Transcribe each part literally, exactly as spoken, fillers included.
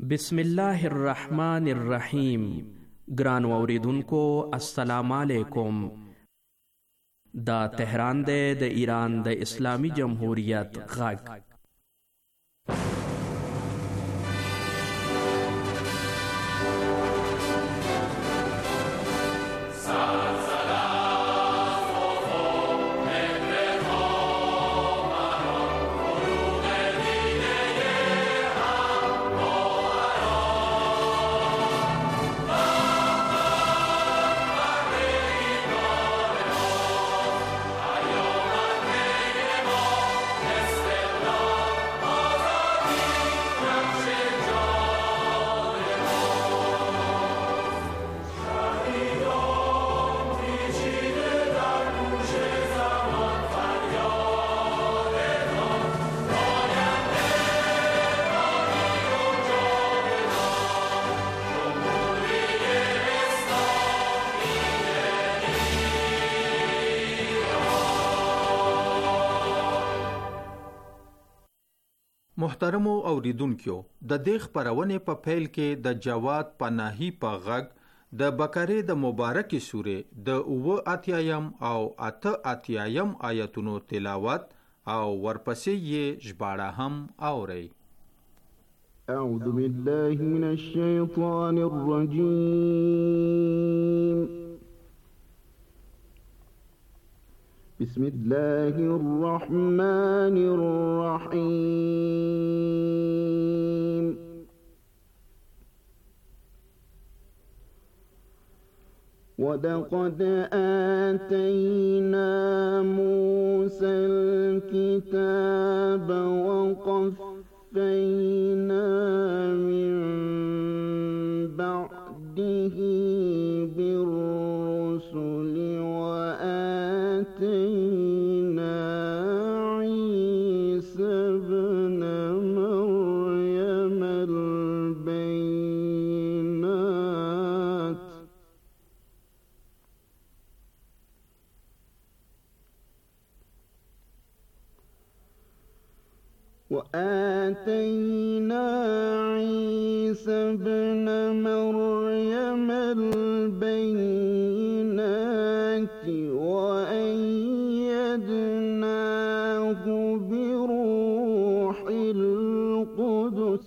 بسم الله الرحمن الرحیم. ګرانو اوریدونکو السلام علیکم. دا تهران دی د ایران د اسلامی جمهوریت غږ. محترمو اوریدونکو، د دې خپرونې په پیل کې د جواد پناهي په غږ د بقره د مبارکې سورې د اووه اتیایم او اته اتیایم آیتونو تلاوت او ورپسې یې ژباړه هم اورئ. اعوذ بالله من الشیطان الرجیم. بسم الله الرحمن الرحيم. ولقد آتينا موسى الكتاب وقفينا من بعده بالرسل وآتينا عيسى ابن مريم البينات وآتينا عيسى ابن مريم البينات وأيدناه بروح القدس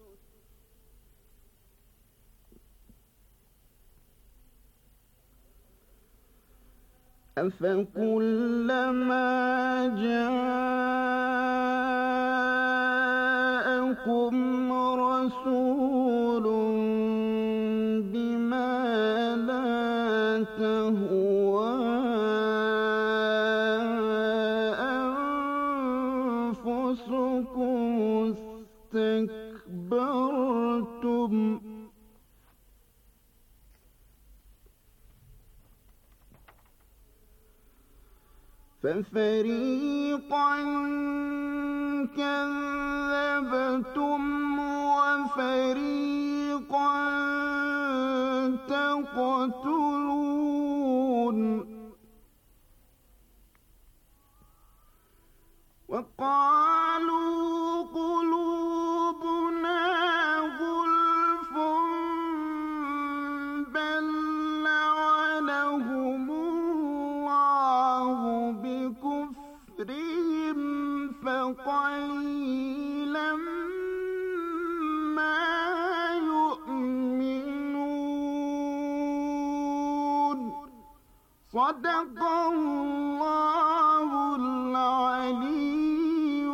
أفكلما جاءكم رسول بما لا تهوى أنفسكم استكبرتم ففريقا كذبتم وفريقا تقتلون. وقالوا قلوبنا غلف بل لعنهم الله بكفرهم فقليلا ما يؤمنون. صدق الله العلي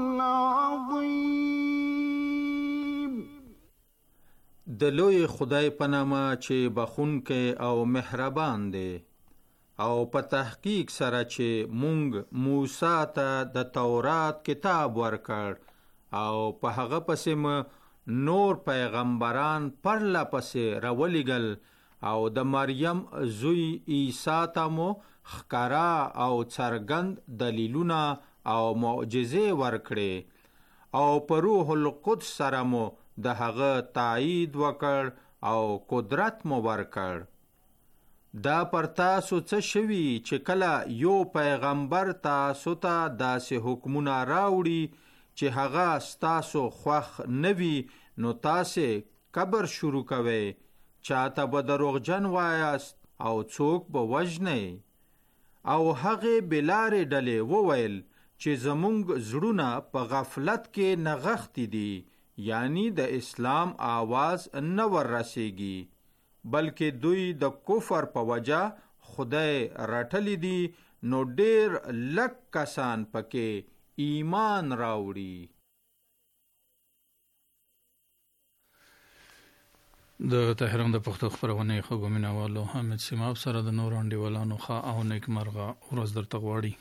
العظيم. د لوی خدای په نامه چې بخښونکی او مهربان دی، او په تحقیق سره چې مونږ موسی ته د تورات کتاب ورکړ او په هغه پسې م نور پیغمبران پرله پسې راولېږل او د مریم زوی عیسی ته مو ښکاره او څرګند دلیلونه او معجزې ورکړې او په روح القدس سره مو د هغه تایید وکړ او قدرت مو ورکړ. دا پر تاسو څه شوي چې کله یو پیغمبر تاسو ته داسې حکمونه راوړي چې هغه ستاسو خوښ نه وي، نو تاسې کبر شروع کوئ، چاته به دروغجن وایاست او څوک به وژنئ. او هغې بلارې ډلې وویل چې زمونږ زړونه په غفلت کې نغښتي دي، یعنی د اسلام آواز نه ور رسیږي، بلکې دوی د کفر په وجه خدای رټلی دي، نو ډیر لږ کسان پکې ایمان راوړي. د تهران د پښتو خپرونې خوږو مینوالو حامد سیماب سره د نورو انډیوالانو ښه او نیکمرغه ورځ درته غواړي.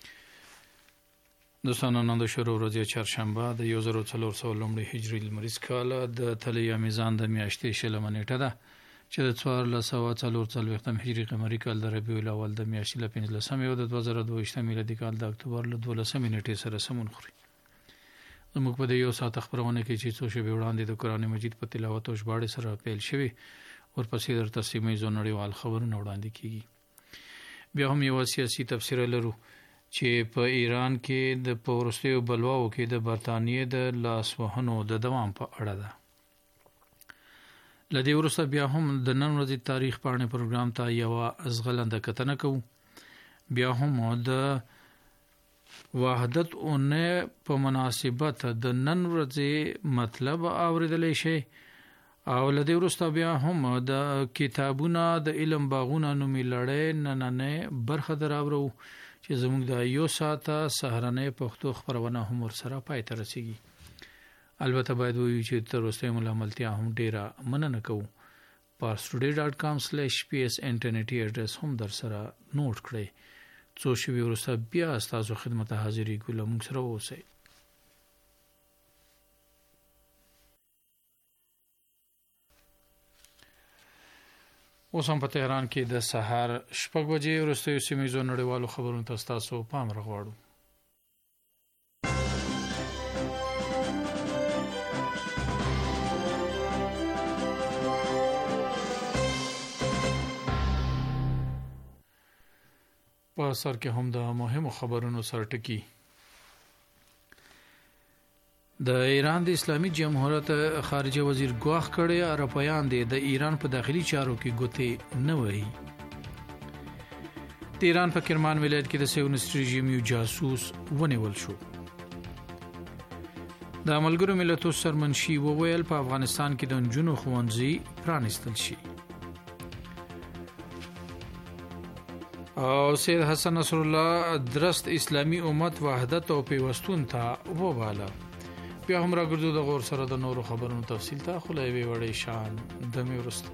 دوستانو، نن د شروع ورځ چهارشنبه د یو زر څلور سوه لومړي هجري لمریز کال د طلایي میزان د میاشتې شلمه نیټه ده چې د څوارلس سوه څلور څلوېښتم هجري قمري کال د ربیع الاول د میاشتې له پنځلسمې او د دوه زره دوه ویشتم میلادي کال د اکتوبر له دولسمې نیټې سره سمون خوري. زموږ په دې یو ساعت خپرونه کې چې څو شېبې وړاندې د قرآن مجید په تلاوت او ژباړې سره پیل شوي، ورپسې درته سیمه ییزو نړیوال خبرونه وړاندې کیږي. بیا هم یو سیاسي تبصره لرو چې په ایران کې د په وروستیو بلواو کې د برطانیې د لاسوهنو د دوام په اړه ده. له دې وروسته بیا هم د نن ورځې تاریخ پاڼې پروګرام ته یوه ازغلنده کتنه کوو. بیا هم د وحدت اونۍ په مناسبت د نن ورځې مطلب اوریدلی شي، او له دې وروسته بیا هم د کتابونه د علم باغونه نومي لړۍ نننۍ برخه دراوړو چې زموږ د یو ساعته سهارنۍ پښتو خپرونه هم ورسره پای ته رسیږي. البته باید ووایو چې تر اوسه مو له ملتیا هم ډیره مننه کوو. parstoday dot com slash p s انټرنیټي اډرس هم در سره نوٹ کړئ. څو شېبې وروسته بیا ستاسو خدمت حاضرېږو، له موږ سره واوسئ. اوس هم په تهران کې د سهار شپږ بجې وروستیو سیمه ییزو نړیوالو خبرونو ته ستاسو پام راغواړو. په سر کې هم د مهمو خبرونو سرټکی. د ایران د اسلامي جمهوریت خارجه وزیر ګواښ کړی اروپایان دي د ایران په داخلي چارو کې ګوتې نه وهي. د ایران په کرمان ولایت کې د سیونیست رژیم یو جاسوس ونیول شو. د ملګرو ملتونو سرمنشي وویل په افغانستان کې د نجونو ښوونځي پرانیستل شي. او سید حسن نصر الله درست اسلامی امت وحدت او پیوستون ته وواله. بیا هم راګرځو د غور سره د نورو خبرونو تفصیل ته، خو له یوې وړې شان دمې وروسته.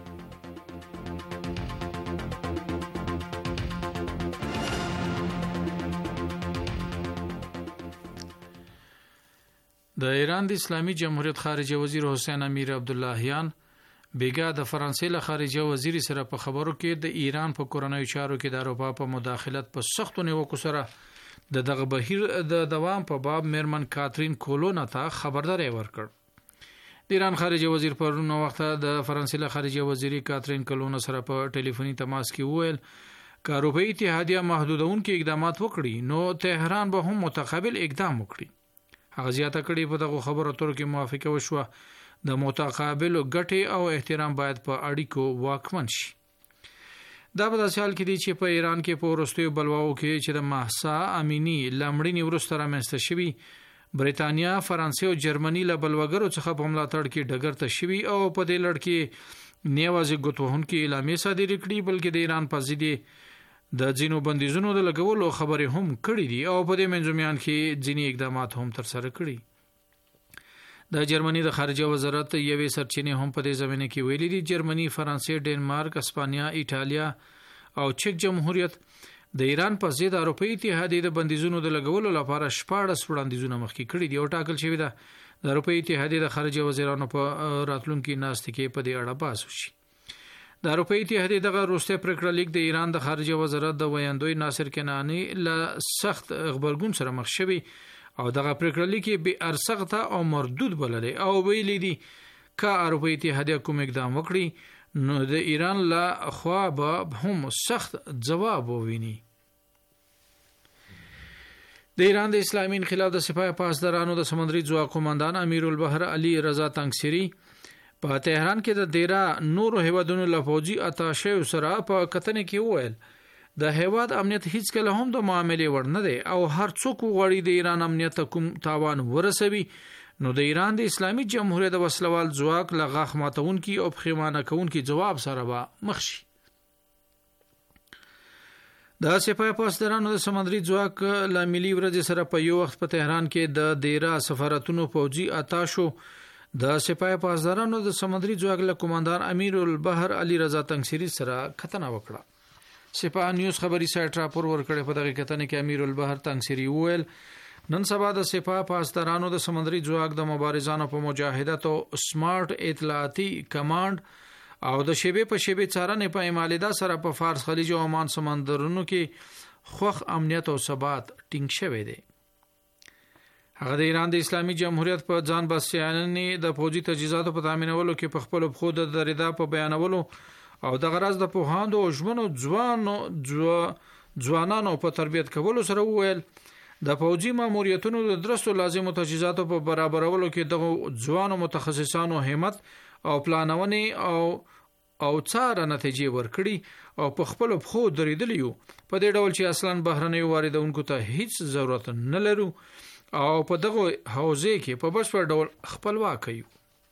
د ایران د اسلامي جمهوریت خارجه وزیر حسین امیر عبداللهیان بیګا د فرانسې له خارجه وزیر سره په خبرو کې د ایران په کورنیو چارو کې د اروپا په مداخلت په سختو نیوکو سره د دغه بهیر د دوام په باب میرمن کاترین کولونا ته خبرداری ورکړ. د ایران خارجه وزیر پرون وخت د فرانسې له خارجه وزیر کاترین کولونا سره په ټلیفوني تماس کې وویل که اروپایي اتحادیه محدودونکي اقدامات وکړي نو تهران به هم متقابل اقدام وکړي. هغه زیاته کړي په دغه خبرو اترو کې موافقه وشوه د متقابل ګټې او احترام باید په اړیکو واکمن شي. دا په داسې حال کې دی چې په ایران کې په وروستیو بلواو کې چې د مهسا امینی لمړینې وروسته رامنځته شوي، بریتانیا، فرانسې او جرمني له بلوګرو څخه په ملاتړ کې ډګر ته شوي او په دې لړ کې نه یوازې ګوتوهونکي اعلامیې صادرې کړي بلکې د ایران په ضد د ځینو بندیزونو د لګولو خبرې هم کړې دي او په دې منځمیان کې ځینې اقدامات هم ترسره کړي. د جرمني د خارجه وزارت یوې سرچینې هم په دې زمینه کې ویلي دي جرمني، فرانسې، ډنمارک، اسپانیا، ایټالیا او چک جمهوریت د ایران په ضد اروپایي اتحادیې د بندیزونو د لګولو لپاره شپاړس وړاندیزونه مخکې کړي دي او ټاکل شوی ده د اروپایي اتحادیې د خارجه وزیرانو په راتلونکي ناستې کې په دې اړه بحث وشي. د اروپایي اتحادیې دغه وروستی پریکړه لیک د ایران د خارجه وزارت د ویاندوی ناصر کنعانی له سخت غبرګون سره مخ شوی او دغه پریکړه لیک به ارسغته او مردود بللی او ویلي دي که اروپایي اتحادیه کوم اقدام وکړي نو د ایران له خوا به هم سخت ځواب وویني. د ایران د اسلامي انقلاب د سپاه پاسدارانو د سمندري ځواک قومندان امیر البحر علي رضا تنگسری په تهران کې د دیرا نورو هیوادونو له فوجي اتاشه سره په کتنې کې وویل د هیواد امنیت هیڅ کله هم د معاملې وړ نه دی او هر څوک غواړي د ایران امنیت کوم تاوان ورسوي نو د ایران د اسلامي جمهوریت د وسلوال ځواک له غاښ ماتونکي او پښیمانه کوونکي جواب سره به مخ شي. د سپاه پاسدارانو د سمندري ځواک له ملي ورځ سره په یو وخت په تهران کې د دیرا سفارتونو فوجي اتاشو د سپاه پاسدارانو د سمندري ځواک له قومندان امیر البحر علي رضا تنگسری سره کتنه وکړه. سپاه نیوز خبري سایټ راپور ورکړی په دغه کتنه کې امیر البحر تنگسری وویل نن سبا د سپاه پاسدارانو د سمندري ځواک د مبارزانو په مجاهدت او سمارټ اطلاعاتي کمانډ او د شیبې په شیبې څارنې په امالیدا سره په فارس خلیج او عمان سمندرونو کې خوخ امنیت او ثبات ټینګ شوی دی. هغه د ایران د اسلامي جمهوریت په ځان بسیانې د فوجي تجهیزاتو په تامینولو کې په خپل خود د درېدا په بیانولو او د غرض د پوهاندو او ژمنو ځوانو ځوانانو په تربیت کولو سره وویل د فوجي ماموریتونو د درستو لازمو تجهیزاتو په برابرولو کې د ځوانو متخصصانو همت او پلانونې او او څار نتیجې ورکړي او په خپل خو درېدلی یو په دې ډول چې اصلا بهرنۍ واردونکو ته هیڅ ضرورت نه لرو او په دغه حوزه کې په بشپړ ډول خپلواک یو.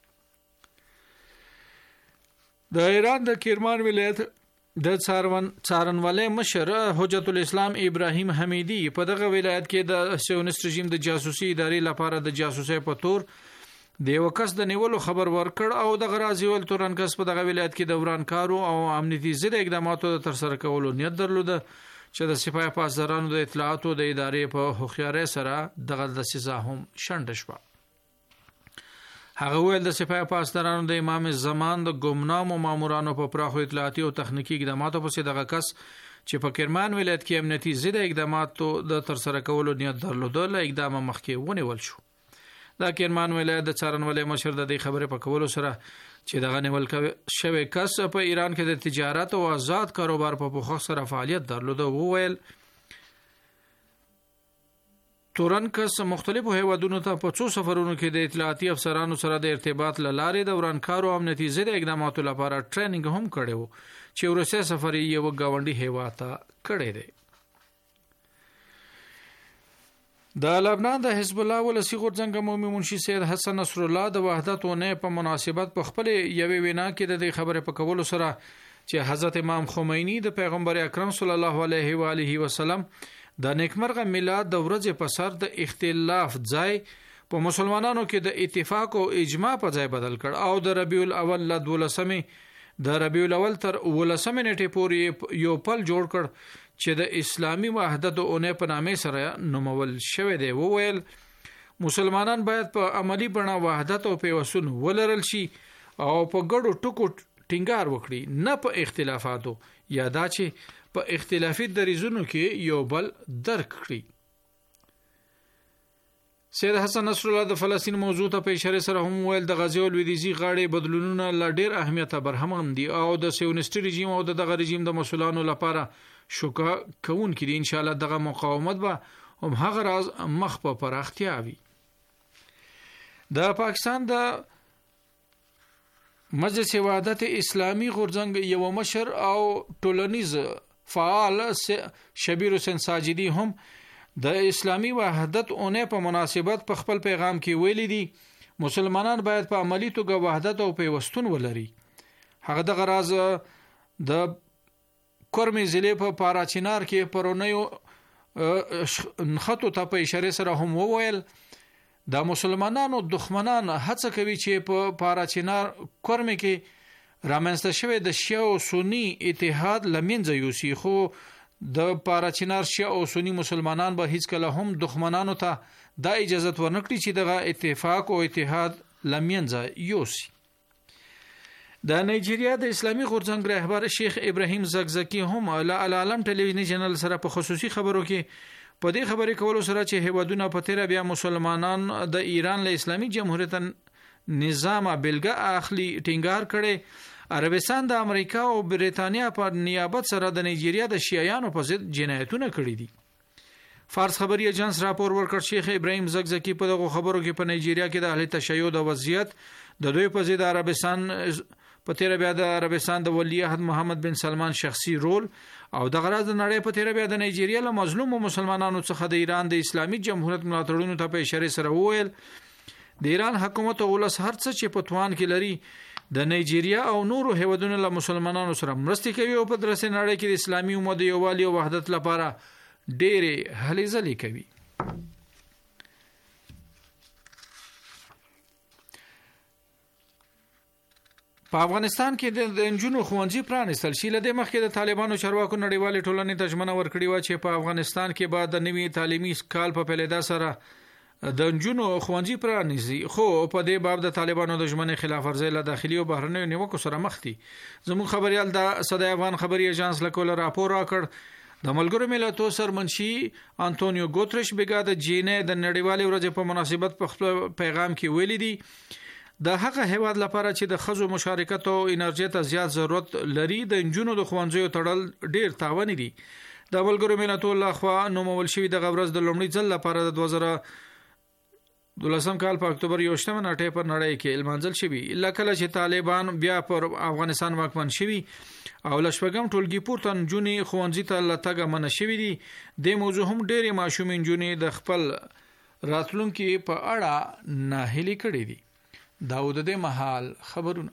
د ایران د کرمان ولایت د څارون څارنوالۍ مشر حجت الاسلام ابراهیم حمیدی په دغه ولایت کې د سیونست رژیم د جاسوسي ادارې لپاره د جاسوسۍ په تور د یو کس د نیولو خبر ورکړ او د غرازي ول تورن کس په دغه ولایت کې د ورانکارو او امنیتي ضد اقداماتو د ترسره کولو نیت درلوده چې د سپاه پاسدارانو د اطلاعاتو د ادارې په هوښیارۍ سره دغه د سزا هم شنډ شوه. هغه ویل د سپاه پاسدارانو د امام زمان د ګمنامو مامورانو په پراخو اطلاعاتي او تخنیکی اقداماتو پسې دغه کس چې په کرمان ولایت کې امنیتي ضد اقداماتو د ترسره کولو نیت درلوده له اقدام مخکې ونیول شو. دا کرمان ولایت د څارنوالۍ مشر د دې خبرې په کولو سره چې دغه نیول شوی کس په ایران کې د تجارت او آزاد کاروبار په پوښښ سره فعالیت درلوده وویل تورن کس مختلفو هیوادونو ته په څو سفرونو کې د اطلاعاتي افسرانو سره د ارتباط لارې د ورانکارو امنیتي ضد اقداماتو لپاره ټریننګ هم کړی وو چې ورسې سفر یې یو ګاونډي هیواد ته کړی دی. د لبنان د حزب الله ولسی غورځنګ مومي منشي سید حسن نصر الله د وحدت او نه په مناسبت په خپل یوې وینا کې د دې خبره په کولو سره چې حضرت امام خمینی د پیغمبر اکرم صلی الله علیه و آله وسلم د نیکمرغه میلاد د ورځې په سر د اختلاف ځای په مسلمانانو کې د اتفاق او اجماع په ځای بدل کړ او د ربیع الاول ل دولسمې د ربیع الاول تر ولسمې نیټې پورې یو پل جوړ کړ چې د اسلامی وحدت او نه په نامه سره نومول شوی دی. وویل مسلمانان باید په عملی بڼه وحدت او پیوستون ولرل شي او په ګډو ټکو ټینګار وکړي نه په اختلافاتو یا دا چې په اختلافي دریزونو کې یو بل درک کړي. سید حسن نصر الله د فلسطین موضوع ته په اشاره سره هم ویل د غزا او لویدیزي غاړې بدلونونه لا ډیر اهمیت برهم دي او د سیونست رژیم او دغه رژیم د مسولانو لپاره شوکه کون کړي ان شاء الله دغه مقاومت به هم هغه راز مخ په پراختیا وي. د پاکستان د مجلس وحدت اسلامی غورځنګ یو مشر او ټولنیز فعال شبیر حسین ساجدی هم د اسلامی وحدت اونې په مناسبت په خپل پیغام کې ویلي دي مسلمانان باید په عملی توګه وحدت او پیوستون ولري. هغه د غراز د کورمې ضلع په پاراچینار کې پرونیو نخطو ته په اشاره سره هم وویل د مسلمانانو دښمنان هڅه کوي چې په پاراچینار کورمې کې رامنځته شوی د شیعه او سنی اتحاد لمنځه یوسي خو د پاراچینار شیعه او سنی مسلمانان به هیڅ کله هم دښمنانو ته دا اجازه ورنکړي چې دغه اتفاق او اتحاد لمنځه یوسي. د نایجیریا د اسلامي غورځنګ رهبر شیخ ابراهیم زکزکی هم له العالم ټلویزیونی چینل سره په خصوصي خبرو کې په دې خبرې کولو سره چې هیوادونه په تیر بیا مسلمانان د ایران له اسلامي جمهوریت نظام بلګه اخلي ټینګار کړي عربستان د امریکا او بریتانیا په نیابت سره د نایجیریا د شیعیانو په ضد جنایتونه کړي دي. فارس خبري ایجنس راپور ورکړ شیخ ابراهیم زکزکی په دغه خبرو کې په نایجیریا کې د اهل تشیع د وضعیت د دوی په ضد عربستان په تیر بیا د عربستان د ولی عهد محمد بن سلمان شخصي رول او د غرض د نړۍ په تیر بیا د نایجیریا له مظلوم مسلمانانو څخه د ایران د اسلامي جمهوریت ملاتړونو ته په اشاره سره وویل د ایران حکومت او ولس هر څه چې په توان کې لري د نایجیریا او نورو هیوادونو له مسلمانانو سره مرستې کوي او په درسه نړۍ کې د اسلامي امت د یووالي او وحدت لپاره ډېرې هلې ځلې کوي. په افغانستان کې د انجونو ښوونځي پرانیستل شي لدې مخکې د طالبانو چارواکو نړیوالې ټولنې ته ژمنه ورکړې و چې په افغانستان کې بعد د نوي تعلیمي کال په پیلېدا سره د انجونو ښوونځي پرانیزي خو په دې باب د طالبانو د ژمنې خلاف ورزي له داخلي او بهرنیو نیوکو سره مخ دي. زموږ خبريال د صدای افغان خبري ایجنس له کوله راپور راکړ د ملګرو ملتونو سرمنشي انټونیو ګوتریش بیګا د جینې د نړیوالې ورځې په مناسبت په خپل پیغام کې ویلي دي د هغه هیواد لپاره چې د خزو مشارکت او انرژي ته زیات ضرورت لري د انجونو د ښوونځیو تړل ډیر تاواني دي. د ملګرو ملتونو لخوا نومول شوی د غورز د لومړي ځل لپاره د دوه زره دولسم کال په اکتوبر یوشتمه نیټه پر نړۍ کې المنزل شوی لکه چې طالبان بیا پر افغانستان واکمن شوی او لشپګم ټولګي پورته انجونی ښوونځي ته لټګه من شوی دي. د موضوع هم ډېری ماشوم انجونی د خپل راتلونکو په اړه ناهیلي کړي دي. داود د محل خبرونه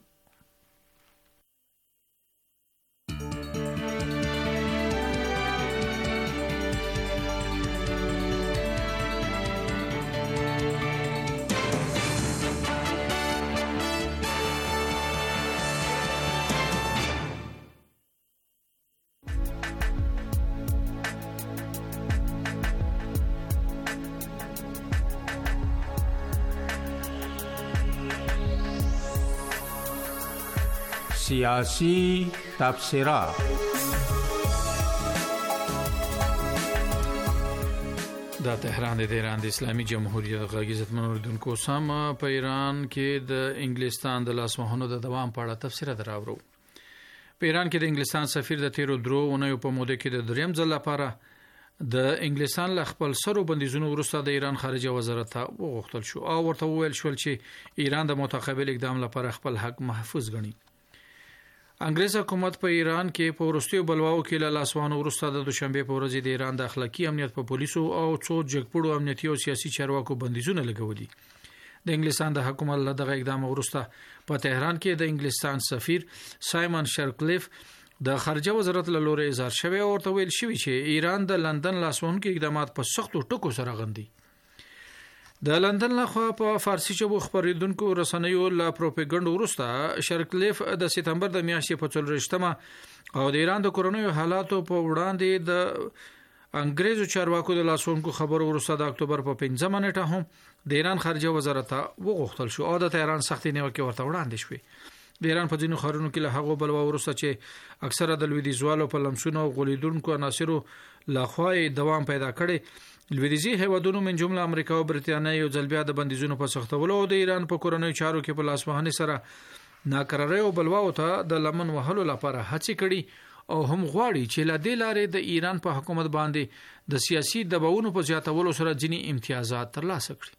سیاسی تبصره. د تهران د ایران د اسلامي جمهوریت غږ عزت منوردونکو سم په ایران کې د انګلستان د لاسوهنو د دوام په اړه تفسیر دراوړو. په ایران کې د انګلستان سفیر د تیرو درو اونیو په موده کې د دریم ځل لپاره د انګلستان له خپل سرو بندیزونو وروسته د ایران خارجه وزارت ته وغوښتل شو او ورته وویل شول چې ایران د متقابل اقدام لپاره خپل حق محفوظ ګڼي. انګریز حکومت په ایران کې په ورستیو بلواو کې له لاسوهنو وروسته د دوشنبه په ورځ د ایران د اخلاقی امنیت په پولیسو او څو جګپړو امنیتي او سیاسي چارواکو بندیزونه لګولي. د انګلستان د حکومت له دغه اقدام وروسته په تهران کې د انګلستان سفیر سایمن شرکلیف د خارجه وزارت له لوري اظهار شوی او ورته ویل شوی چې ایران د لندن لاسوهنکو اقدامات په سختو ټکو سره غندي. د لندن لخوا په فارسی ژبه خبرېدونکو رسنیو له پروپاګاندا وروسته شرکلیف د سپتمبر د میاشتې په څلورشتمه او د ایران د کورونیو حالاتو په وړاندې د انګریزو چارواکو د لاسوهنکو خبرو وروسته د اکتوبر په پنځمه نیټه هم د ایران خارجه وزارت وغوښتل شو او د تهران سختي نیوکه ورته وړاندې شوې. د ایران په ځینو ښارونو کې له هغو بلوا وروسته چې اکثره د لویدیځوالو په لمسونو او غولیدونکو عناصرو لخوا دوام پیدا کړي، لویدیځي هیوادونو من جمله امریکا او برتانیا یو ځل بیا د بندیزونو په سختولو او د ایران په کورونیو چارو کې په لاسوهنې سره ناکراري او بلواو ته د لمن وهلو لپاره هڅې کړي او هم غواړي چې له دې لارې د ایران په حکومت باندې د سیاسي دباونو په زیاتولو سره ځینی امتیازات ترلاسه کړي.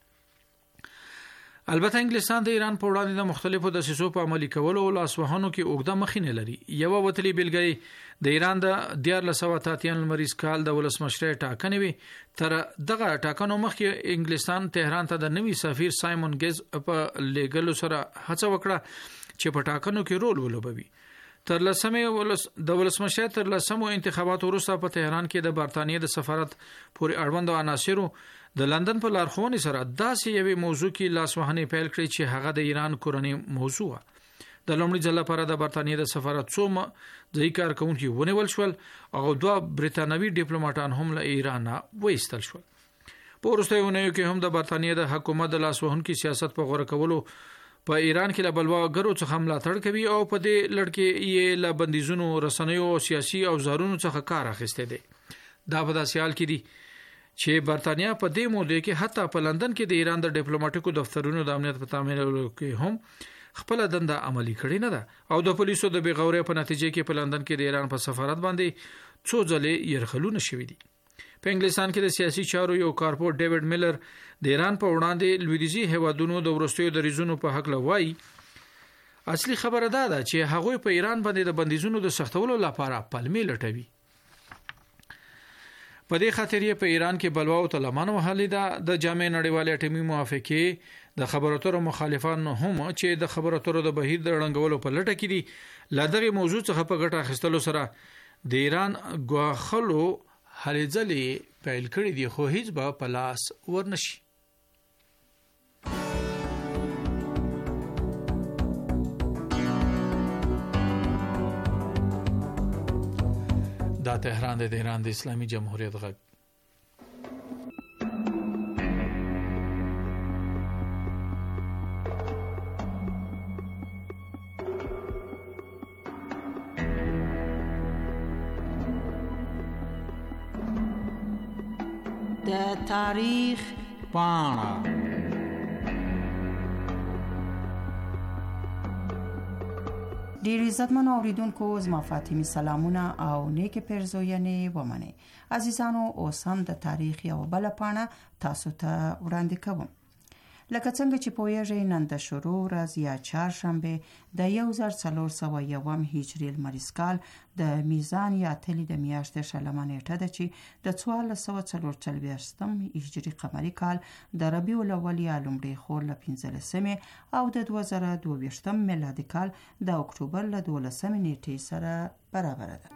البته انګلستان د ایران په وړاندې د مختلفو دسیسو په عملي کولو او لاسوهنو کې اوږده مخینه لري. یو وتلی بیلګې د ایران د دیار لسوه تاتین لمریز کال د ولسمشر ټاکنې وي. تر دغه ټاکنو مخکې انګلستان تهران ته د نوي سفیر سایمون ګیز په لیګلو سره هڅه وکړه چې په ټاکنو کې رول ولوبوي. تر لسمه ولس د ولسمشر تر لسمو انتخاباتو وروسته په تهران کې د برتانیې د سفارت پورې اړوند عناصرو د لندن په لارښوونې سره داسې یوې موضوع کې لاسوهنې پیل کړې چې هغه د ایران کورنۍ موضوع و. د لومړي ځل لپاره د برتانیې د سفارت څو ځای کارکونکي ونیول شول او دوه برتانوي ډیپلوماټان هم له ایران وایستل شول. په وروستیو اونیو کې هم د برتانیې د حکومت د لاسوهنکي سیاست په غوړه کولو په ایران کې له بلواګرو څخه ملاتړ کوي او په دې لړ کې یې له بندیزونو رسنیو او سیاسي اوزارونو څخه کار اخیسته دي. دا په داسې حال کې دي چې برتانیا په دې موده کې حتی په لندن کې د ایران د ډیپلوماټیکو دفترونو د امنیت په تامینولو کې هم خپل دنده عملی کړې نه ده او د پولیسو د بغاوري په نتیجه کې په لندن کې د ایران په سفارت باندې څو ځلې يرغلونه شوي دي. په انګلستان کې د سیاسي چارو یو کارپور ډیوډ میلر د ایران په وړاندې لویدیځي هیوادونو د ورستیو دریزونو په حق لوي اصلي خبره ده چې هغه په ایران باندې د بندیزونو د سختولو لپاره پلمې لټوي. په دې خاطر یې په ایران کې بلوا او طالبان وهلې ده. د جامع نړیوال اټومي موافقه د خبرو اترو مخالفان هم چې د خبرو اترو د بهیر د رنګولو په لټه کې دي لدغه موضوع څخه په ګټه اخیستلو سره د ایران غواخلو هلې ځلې پیل کړې دي خو هیڅ به په لاس ورنشي. دا تهران د ایران د اسلامي جمهوریت غږ. د تاریخ پاڼه. ډیر عزتمن اوریدونکو زما فاطمی سلامونه او نیک پرزوینې ومنه. عزیزانو اوس هم د تاریخ یو بل پاڼه تاسو ته وړاندې کوم. لکه څنګه چې پوهیږئ نن د شروع ورځ یا چهارشنبه د یو زر څلور سوه یوم هجري لمریز کال د میزان یا تلې د میاشتې شلمه نیټه ده چې د څوارلس سوه څلور څلوېښتم هجري قمري کال د ربیع الاول یا لومړۍ خور له پنځلسمې او د دوه زره دوه ویشتم میلادي کال د اکتوبر له دولسمې نیټې سره برابر ده.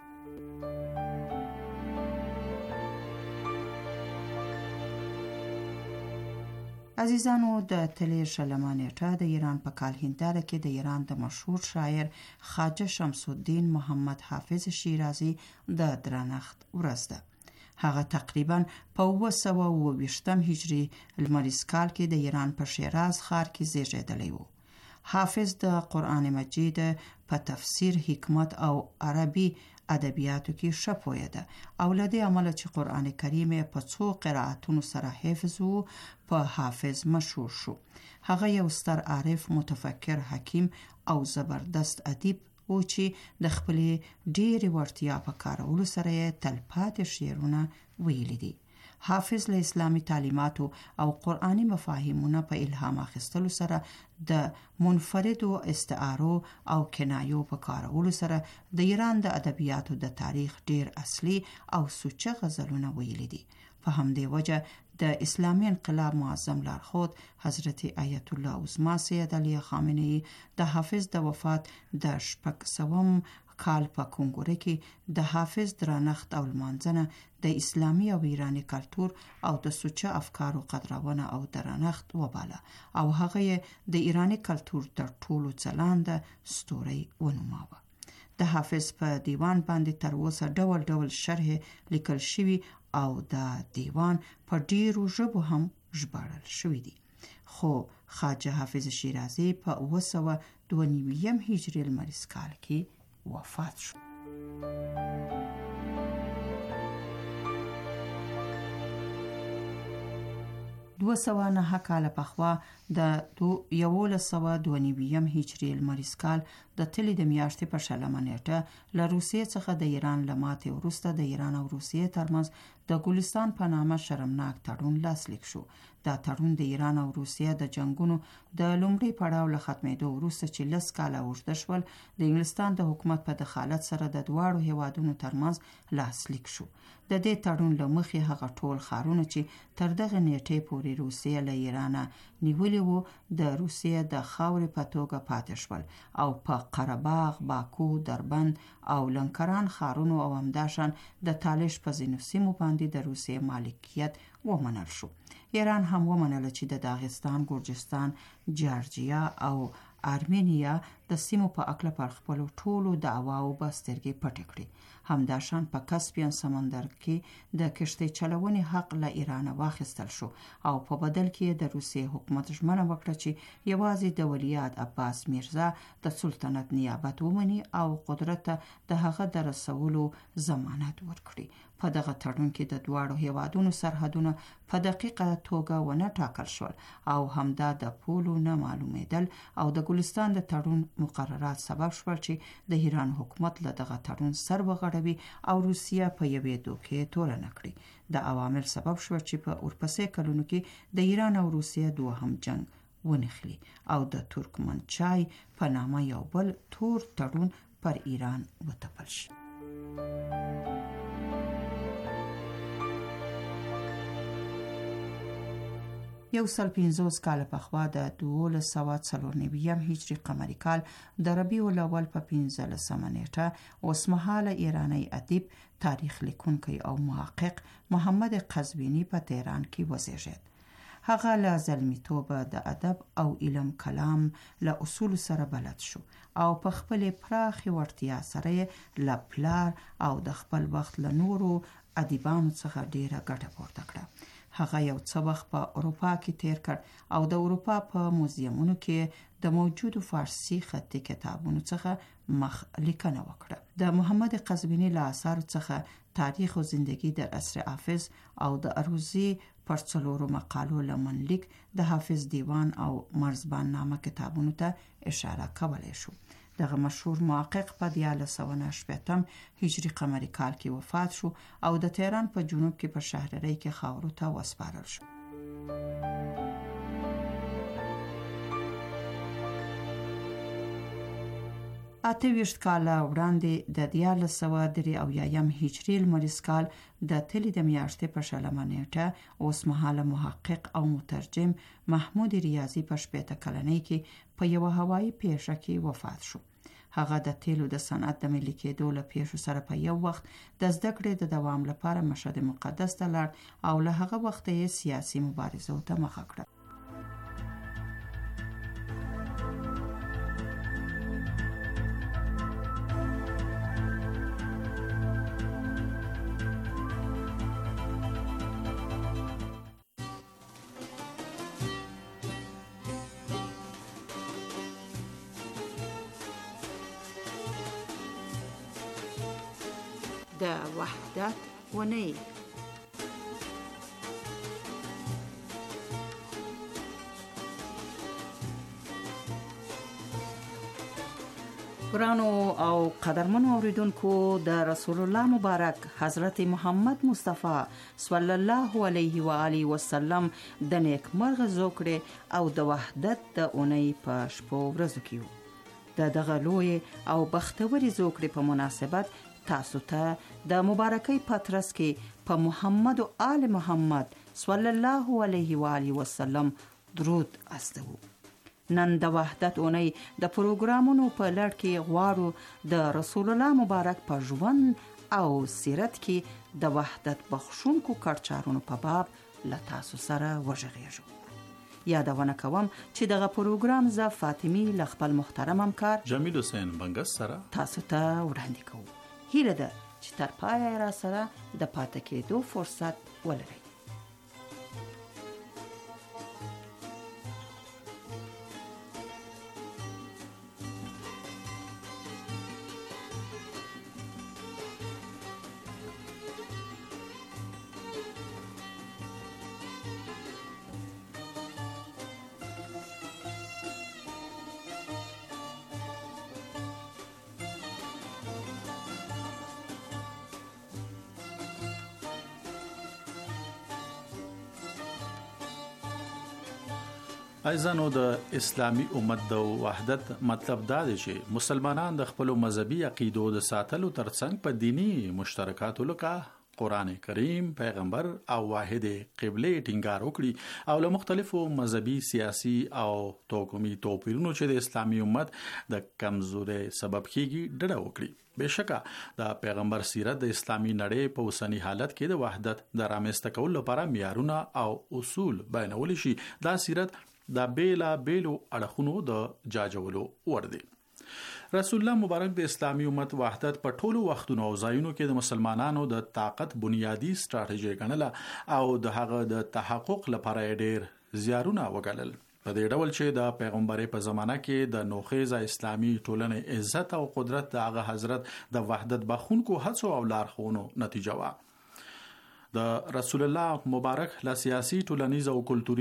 عزیزانو د تلې شلمه نیټه د ایران په کال هنداره کې د ایران د مشهور شاعر خواجه شمس الدین محمد حافظ شیرازي د درنښت ورځ ده. هغه تقریبا په اوه سوه اوه ویشتم هجري لمریز کال کې د ایران په شیراز ښار کې زیږیدلی و. حافظ د قرآن مجید په تفسیر، حکمت او عربي ادبیاتو کې ښه پوهه ده او له دې امله چې قرآن کریم په څو قرائتونو سره حفظ وو په حافظ مشهور شو. هغه یو ستر عارف، متفکر، حکیم او زبردست ادیب و چې د خپلې ډېرې وړتیا په کارولو سره یې تلپاتې شعرونه ویلي دي. حافظ له اسلامي تعلیماتو او قرآني مفاهیمونه په الهام اخیستلو سره د منفردو استعارو او کنایو په کارولو سره د ایران د ادبیاتو د تاریخ ډیر اصلي او سوچه غزلونه ویلي دي. په همدې وجه د اسلامي انقلاب معظم لارښود حضرت آیت الله عظما سید علی خامنه‌ای د حافظ د وفات د شپږ سوم کال په کنګوره کې د حافظ درنښت او لمانځنه د اسلامي او ایرانی کلتور او د سوچه افکارو قدرونه او درنښت وباله او هغه د ایرانی کلتور تر ټولو ځلانده ستوری ونوماوه. د حافظ په دیوان باندې تر اوسه ډول ډول شرح لیکل شوی او د دیوان په ډیرو ژبو هم ژباړل شوی دی. خو خواجه حافظ شیرازي په اوه سوه دوه نوي هجري لمریز کال کې وفات شو. دوه سوه نهه کاله پخوا د یولس سوه دوه نوي هجري لمریز کال د تلې د میاشتې په شلمه نیټه له روسیې څخه د ایران له ماتې وروسته د ایران او روسیې ترمنځ د ګلستان په نامه شرمناک تړون لاسلیک شو. دا تړون د ایران او روسیې د جنگونو د لومړي پړاو له ختمېدو وروسته چې لس کاله اوږده شول د انګلستان د حکومت په دخالت سره د دواړو هیوادونو ترمنځ لاسلیک شو. د دې تړون له مخې هغه ټول ښارونه چې تر دغه نیټې پورې روسیې له ایرانه نیولي وو د روسیې د خاورې په توګه پاتې شول او په قرهباغ، باکو، دربند او لنکران ښارونو او همداشان د تالش په ځینو سیمو باندې د روسیې مالکیت ومنل شو. ایران هم ومنله چې د داغستان، ګورجستان، جارجیا او ارمینیا د سیمو په اکله پر خپلو ټولو دعواو به سترګې پټې کړي. همداشان په کسپین سمندر کې د کشتۍ چلونې حق له ایرانه واخیستل شو او په بدل کې د روسیې حکومت ژمنه وکړه چې یوازې د ولیعهد عباس میرزا د سلطنت نیابت ومني او قدرت د هغه د رسولو ضمانت ورکړي. په دغه تړون کې د دواړو هیوادونو سرحدونه په دقیقه توګه ونه ټاکل شول او همدا د پولو نه معلومېدل او د ګلستان د تړون مقررات سبب شول چې د ایران حکومت له دغه تړون سر وغړوي او روسیه په یوې دوکې تورن کړي. د عوامل سبب شول چې په ورپسې کلونو کې د ایران او روسیه دوهم جنگ ونښلي او د ترکمنچای په نامه یو بل تور تړون پر ایران وتپل شي. یو سل پنځوس کال پخوا د دولس سوه څلور نوي هجري قمري کال د ربیع الاول په پنځلسمه نیټه اوسمهاله ایرانی ادیب، تاریخ لیکونکی او محقق محمد قزوینی په تهران کې وزیږید. هغه له زلمیتوبه د ادب او علم کلام له اصول سره بلد شو او په خپل پراخي وړتیا سره له پلار او د خپل وخت له نورو ادیبانو څخه ډیره ګټه پورته کړه. هغه یو څه وخت په اروپا کې تیر کړ او د اروپا په موزیمونو کې د موجودو فارسی خطي کتابونو څخه مخ لیکنه وکړه. د محمد قزوینی له آثارو څخه تاریخ او زندگی در عصر حافظ او د اروزی پر څلورو مقالو لمنلیک د حافظ دیوان او مرزبان نامه کتابونو ته اشاره کولای شو. دغه مشهور محقق په دیارلس سوه نهه شپیتم هجري قمري کال کې وفات شو او د تهران په جنوب کې په شهرری کې خاورو ته وسپارل شو. اته ویشت کاله وړاندې د دیارلس سوه درې اویایم هجري لمریز کال د تلې د میاشتې په شلمه نیټه اوسمهاله محقق او مترجم محمود ریاضي په شپېته کلنۍ کې په یوه هوایي پیښه کې وفات شو. هغه د تیلو د صنعت د ملي کېدو له پیښو سره په یو وخت د زده کړې د دوام لپاره مشهد مقدس ته لاړ او له هغه وخته یې سیاسي مبارزو ته مخه کړه. د وحدت ونې ګرانو او قدرمنو اوریدونکو، د رسول الله مبارک حضرت محمد مصطفی صلی الله علیه و آله وسلم د نیکمرغه زوکړې او د وحدت د اونۍ په شپو ورځو کې د دغه لوی او بختوري زوکړې په مناسبت تاسو ته د مبارکۍ پترس کې په محمد او آل محمد صلی الله علیه و آله وسلم درود استو. نن د وحدت اونۍ د پروګرامونو په لړ کې غواړو د رسول الله مبارک په ژوند او سیرت کې د وحدت بخښونکو کړچارونو په باب له تاسو سره وژغېږو. یادونه کوم چې دغه پروګرام ز فاطمی ل خپل محترم همکار جمیل حسین بنگس سره تاسو ته وړاندې کوم. هیله ده چې تر پایه را سره د پاتې کېدو فرصت ولرئ. ایزانو د اسلامی امت د وحدت مطلب دا دی چې مسلمانان د خپل مذهبي عقیدو د ساتلو ترڅنګ په دینی مشترکاتو لکه قران کریم، پیغمبر او واحد قبله ټینګار وکړي او له مختلفو مذهبي، سیاسي او توکمي توپیرونو چې د اسلامی امت د کمزوري سبب کیږي ډډه وکړي. بشکه د پیغمبر سیرت د اسلامی نړۍ په اوسنی حالت کې د وحدت د رامنځته کولو لپاره معیارونه او اصول بیانول شي. دا سیرت دا بیلا بیلو اړخونو د جاجولو ور دي. رسول الله مبارک د اسلامی امت وحدت په ټولو وختونو او ځایونو کې د مسلمانانو د طاقت بنیادی ستراتیژي ګڼله او د هغه د تحقق لپاره ډېر زیارونه وکړل. په دې ډول چې د پیغمبري په زمانہ کې د نوخیزه اسلامی ټولنې عزت او قدرت د هغه حضرت د وحدت بخونکو هڅو او لارښوونو نتیجه و. د رسول الله مبارک له سیاسي، ټولنیز او کلتوري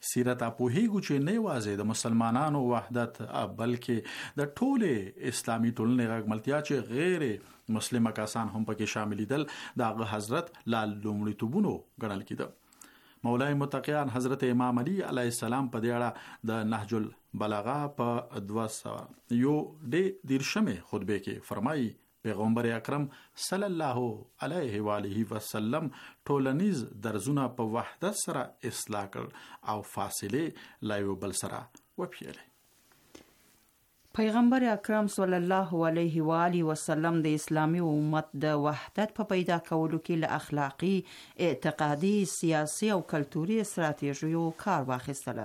سیرت اپوهیږو چې نه یوازې د مسلمانانو وحدت بلکې د ټوله اسلامي ټولنې غږملتیا چې غیر مسلمه کسان هم پکې شامل دي د حضرت لال لومړیتوبونو ګڼل کېده. مولای متقیان حضرت امام علی علیه السلام په دې اړه د نهج البلاغه په دوه سوه یو د دیرشمه خطبه کې فرمایي پیغمبر اکرم صلی الله علیه و آله وسلم ټولنیز درزونه په وحدت سره اصلاح کړ او فاصله لا یو بل سره وپیلې. پیغمبر اکرم صلی الله علیه و آله وسلم د اسلامی امت د وحدت په پیدا کولو کې له اخلاقی، اعتقادي، سیاسي او کلتوري استراتیژیو کار واخیستله.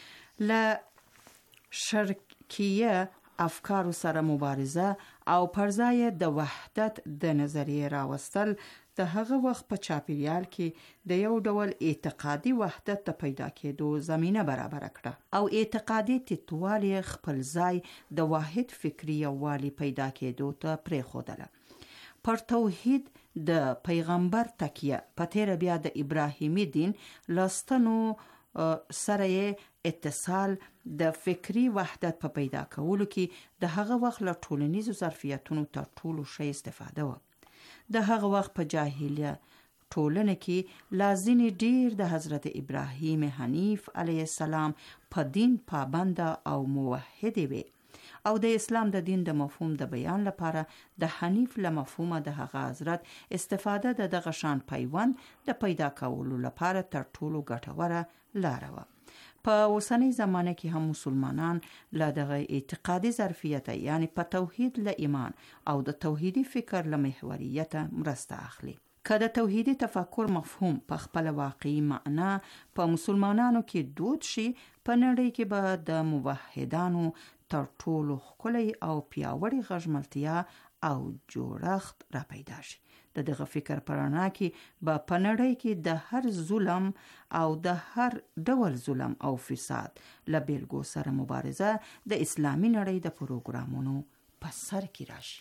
له شرکیه افکارو سره مبارزه او پرځای د وحدت د نظریه راوستل د هغه وخت په چاپیریال کې د یو ډول اعتقادي وحدت د پیدا کېدو زمینه برابر کړه او اعتقادي تطوالی خپل ځای د واحد فکری یووالي پیدا کېدو ته پرېښودله. پر توحید د پیغمبر تکیه په تیر بیا د ابراهیمی دین لاستنو سره اتصال د فکری وحدت په پیدا کولو کې د هغه وخت له ټولنیزو ظرفیتونو تر ټولو ښه استفاده و. د هغه وخت په جاهلیه ټولنه کې لازمي ډیر د حضرت ابراهیم حنیف علیه السلام په دین پابند او موحد وي او د اسلام د دین د مفهوم د بیان لپاره د حنیف له مفهومه د هغه حضرت استفاده د دغه شان پیوند د پیدا کولو لپاره تر ټولو ګټوره لار و. په اوسنۍ زمانه کې هم مسلمانان له دغه اعتقادي ظرفیت یعنی په توحید له ایمان او د توحیدی فکر له محوریت مرسته اخلي. که د توحیدی تفکر مفهوم په خپل واقعي معنا په مسلمانانو کې دود شي، په نړۍ کې به د موحدانو تر ټولو ښکلی او پیاوړی غږملتیا او جوړښت را پیدا شي. د دغه فکر په رڼا کې به په نړۍ کې د هر ظلم او د هر ډول ظلم او فساد له بیلګو سره مبارزه د اسلامي نړۍ د پروګرامونو په سر کې راشي.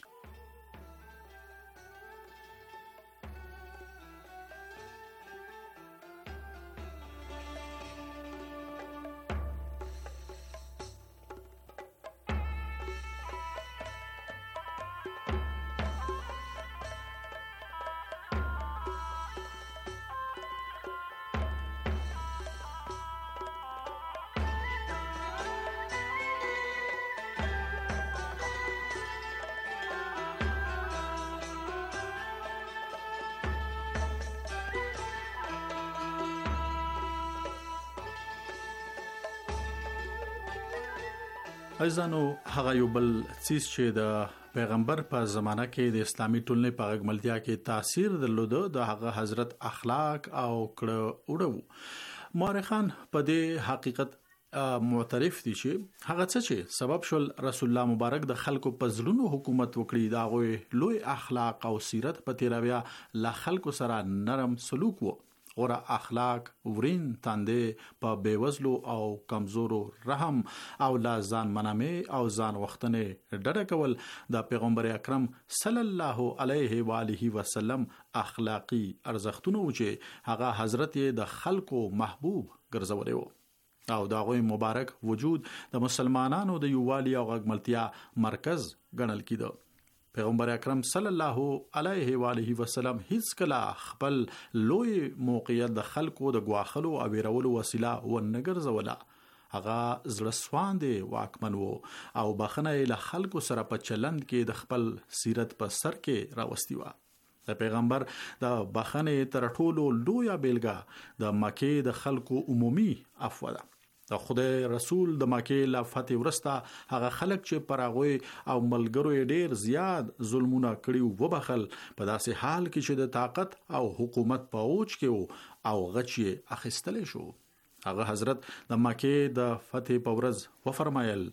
ایزانو هغه یو بل چیز چې د پیغمبر په زمانہ کې د اسلامي ټولنې په غږملتیا کې تاثیر درلوده د هغه حضرت اخلاق او کړه وړو. مورخان په دې حقیقت معترف دي چې هغه څه چې سبب شول رسول الله مبارک د خلکو په زړونو حکومت وکړي دا غوي لوی اخلاق او سیرت په تیرویا لا خلکو سره نرم سلوک وو. غوره اخلاق، ورین تاندې، په بیوزلو او کمزورو رحم او لا ځان منامه او ځان وختنه ډډه کول د پیغمبر اکرم صلی الله علیه و آله وسلم اخلاقی ارزښتونه و چې هغه حضرت د خلکو محبوب ګرځولې وو او دا غوي مبارک وجود د مسلمانانو د یووالي او غږملتیا مرکز ګڼل کېده. پیغمبر اکرم صلی الله علیه و آله وسلم هیڅ کله خپل لوی موقعیت د خلکو د غواخلو او ویرولو وسیله و نه ګرځوله. هغه زړه سواندې واکمن وو او بخنه له خلکو سره په چلند کې د خپل سیرت په سر کې راوستي و. د پیغمبر د بخنه تر ټولو لوی بیلګه د مکه د خلکو عمومي عفو ده. د خدای رسول د مکه له فتح ورسته هغه خلک چې پراغوي او ملګرو ډیر زیات ظلمونه کړي و بخل په داسې حال کې چې د طاقت او حکومت په اوج کې او غچي اخیستل شو. هغه حضرت د مکه د فتح په ورځ و فرمایل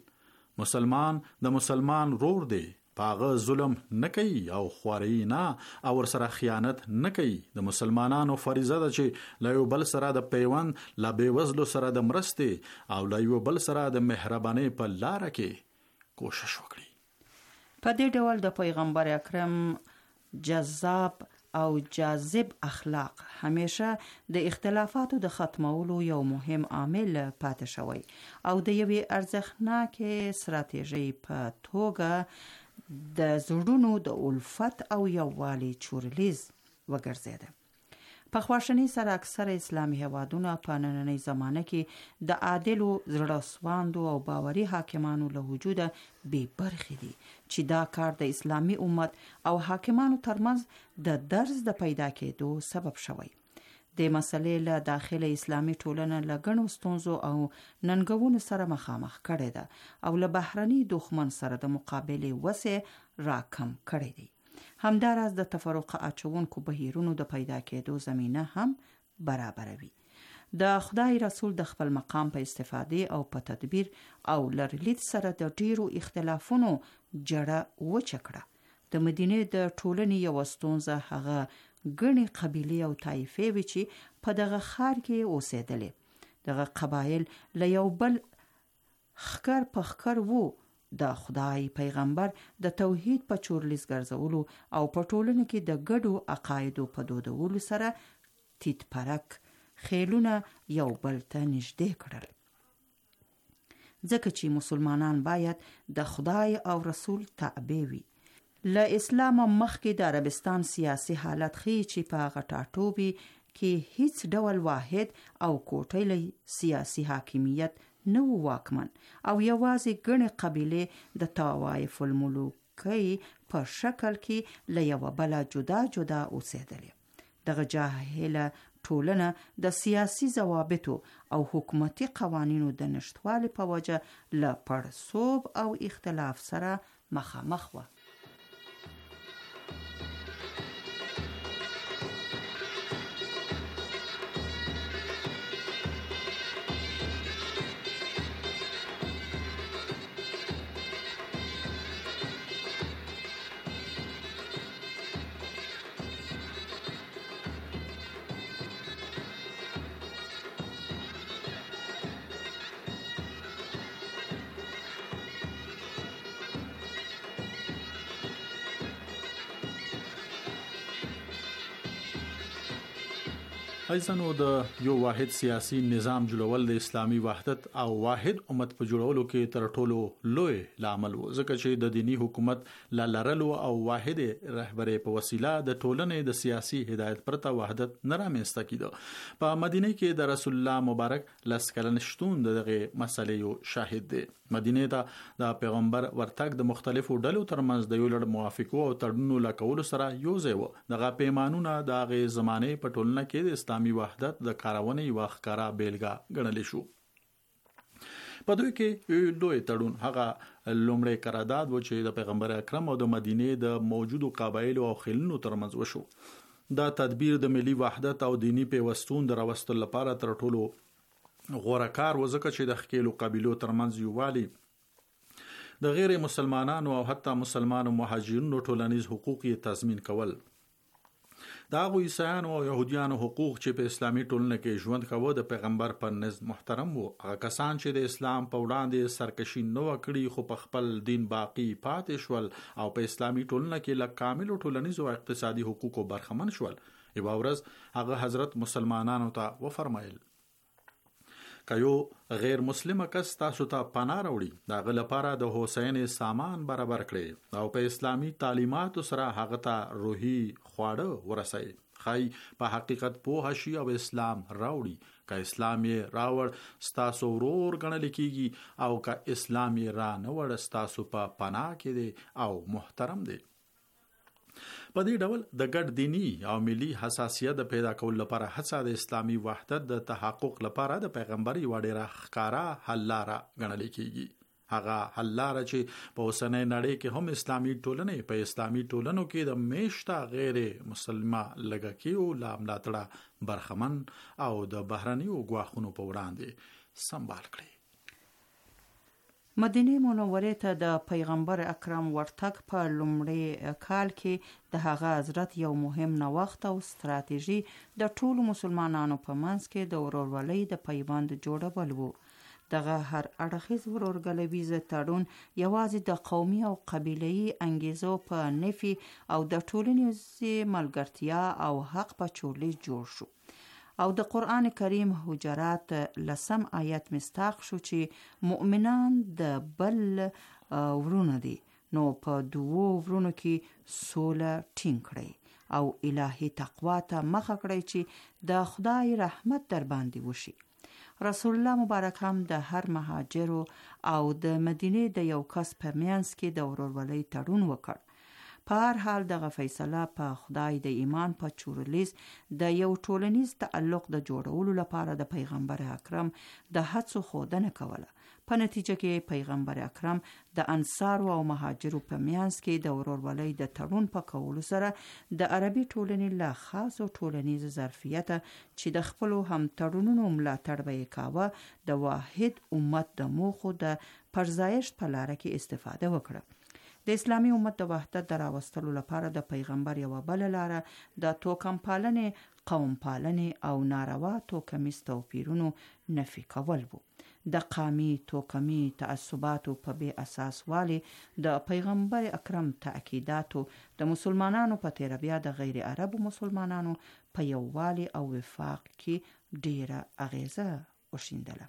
مسلمان د مسلمان رور دی، پاغه ظلم نه کوي او خواري نه او ور سره خیانت نه کوي. د مسلمانانو فریضه ده چې لا یو بل سره د پیوند، لا بیوزلو سره د مرستې او لا یو بل سره د مهرباني په لار کې کوشش وکړي. په دې ډول د پیغمبر اکرم جذاب او جاذب اخلاق همیشه د اختلافاتو د ختمولو یو مهم عامل پاتې شوی او د یوې ارزښتناکې ستراتیژۍ په توګه د زړونو د الفت او یووالي چورلیز وګرځیده. په خواشنۍ سره اکثره اسلامي هیوادونه په نننۍ زمانه کې د عادلو زړهسواندو او باوري حاکمانو له وجوده بې برخې دي چې دا کار د اسلامي امت او حاکمانو ترمنځ د درز د پیدا کېدو سبب شوی. د مسلې له داخله اسلامي ټولنه له ګڼو ستونزو او ننګونو سره مخامخ کړې ده او له بهرني دښمن سره د مقابلې وسې راکم کړی دی. همداراز د تفرقه اچونکو بهیرونو د پیدا کېدو زمینه هم برابروي. د خدای رسول د خپل مقام په استفاده او په تدبیر او لرلید سره د ډیرو اختلافونو جړه وچکړه. د مدینه د ټولنې یو ستونزه هغه ګڼې قبیلې او طایفې وي چې په دغه ښار کې اوسېدلې. دغه قبایل له یو بل خکر په خکر وو. د خدای پیغمبر د توحید په چورلیز ګرځولو او په ټولنه کې د ګډو عقایدو په دودولو سره تیت پرک خیلونه یو بل ته نږدې کړل. ځکه چې مسلمانان باید د خدای او رسول تابع وي. له اسلام مخکې د عربستان سیاسي حالت ښیي چې په هغه ټاټوبي کې هیڅ ډول واحد او کوټیلی سیاسي حاکمیت نو واکمن او یوازې ګڼې قبیلې د طوایف الملوکۍ په شکل کې له یوه بله جدا جدا اوسېدلې. دغه جاهله ټولنه د سیاسي ضوابطو او حکومتي قوانینو د نشتوالي په وجه له پړسوب او اختلاف سره مخامخ وه. ایسانو د یو واحد سیاسي نظام جوړول د اسلامي وحدت او واحد امت په جوړولو کې تر ټولو لوی لامل و. ځکه چې د دینی حکومت لا لرلو او واحد رهبری په وسیله د ټولنې د سیاسي هدایت پرته وحدت نه رامنځته کیده. په مدینه کې د رسول الله مبارک لس کلن شتون دغه مسلې یو شاهد دی. مدینه ته د پیغمبر ورتګ د مختلفو ډلو ترمنځ د یو لړ موافقو او تړونونو لکولو سره یو ځای و. دغه پیمانونه د هغه زمانه په ټولنه کې د اسلامي وحدت د کارونې یو ښکارا بیلګه ګڼل شو. په دوی کې لوی تړون هغه لومړی قرارداد و چې د پیغمبر اکرم او د مدینه د موجودو قبایلو او خلونو ترمنځ وشو. دا تدبیر د ملي وحدت او دینی پیوستون د راوستلو لپاره تر ټولو غوره کار و. ځکه چې د خپلو قبیلو ترمنځ یووالي د غیر مسلمانانو او حتی مسلمانو مهاجرینو ټولنیز حقوق تضمین کول. دا غو عیسایانو او يهوديانو حقوق چې په اسلامي ټولنه کې ژوند کوي د پیغمبر پر نزد محترم وو. هغه کسان چې د اسلام په وړاندې سرکشي نه وکړي خو په خپل دین باقی پاتې شول او په اسلامي ټولنه کې له کامل ټولنیز او اقتصادي حقوقو برخمن شول. یو ورځ هغه حضرت مسلمانانو ته و فرمایل که یو غیر مسلم کس تاسو ته پناه راوړي دا غل لپاره د حسین سامان برابر کړي او په اسلامي تعلیماتو سره هغه ته روحي خواړه ورسوي. خای په حقیقت په هشي او اسلام راوړي. که اسلام یې راوړ ستاسو ورور ګڼل کیږي او که اسلام یې را نه وړ ستاسو په پناه کې دی او محترم دی. په دې ډول د ګډ دینی او ملي حساسیت د پیدا کولو لپاره هڅه د اسلامي وحدت د تحقق لپاره د پیغمبر یو ډیره ښکارا حل لار ګڼل کیږي. هغه حل لار چې په اوسنۍ نړۍ کې هم اسلامي ټولنې په اسلامي ټولنو کې د میشته غیر مسلمان لګکیو لاملاتړه برخمن او د بهرنیو غواخونو په وړاندې سمبال کړي. مدینه منوره ته د پیغمبر اکرم ورتګ په لومړي کال کې د هغه حضرت یو مهم نوښت او ستراتیژي د ټولو مسلمانانو په منځ کې د ورورولۍ د پیوند جوړول وو. دغه هر اړخیز ورورګلویز تړون یوازې د قومي او قبیله‌ای انګیزو په نفي او د ټولنیزې ملګرتیا او حق په چورلي جوړ شو. او د قرآن کریم حجرات لسم آیت مستاق شو چې مؤمنان د بل ورونه دي، نو په دوو ورونو کې سوله ټینګ کړئ او الهی تقوا ته مخه کړئ چې د خدای رحمت در باندې وشي. رسول الله مبارک هم د هر مهاجر او د مدینه د یو کس په میانس کې د ورورولۍ تړون وکړ. په هر حال دغه فیصله په خدای د ایمان په چورلیز د یو ټولنیز تعلق د جوړولو لپاره د پیغمبر اکرم د هڅو ښودنه کوله. په نتیجه کې پیغمبر اکرم د انصار او مهاجرو په میانس کې د ورورولۍ د تړون په کولو سره د عربي ټولنې له خاصو ټولنیز ظرفیت چې د خپل هم تړونونو ملاتړ به کاوه د واحد امت د موخو د پرځایش په لار کې استفاده وکړه. د اسلامي امت د وحدت د راوستلو لپاره د پیغمبر یو بل لاره د توکم پالنې، قوم پالنې او ناروا توکمیز توپیرونو نفي کول وو. د قامي توکمي تعصباتو په بې اساس والی د پیغمبر اکرم تاکیداتو د مسلمانانو په تیر بیا د غیر عربو مسلمانانو په یووالي او وفاق کې ډیره اغیزه وشیندله.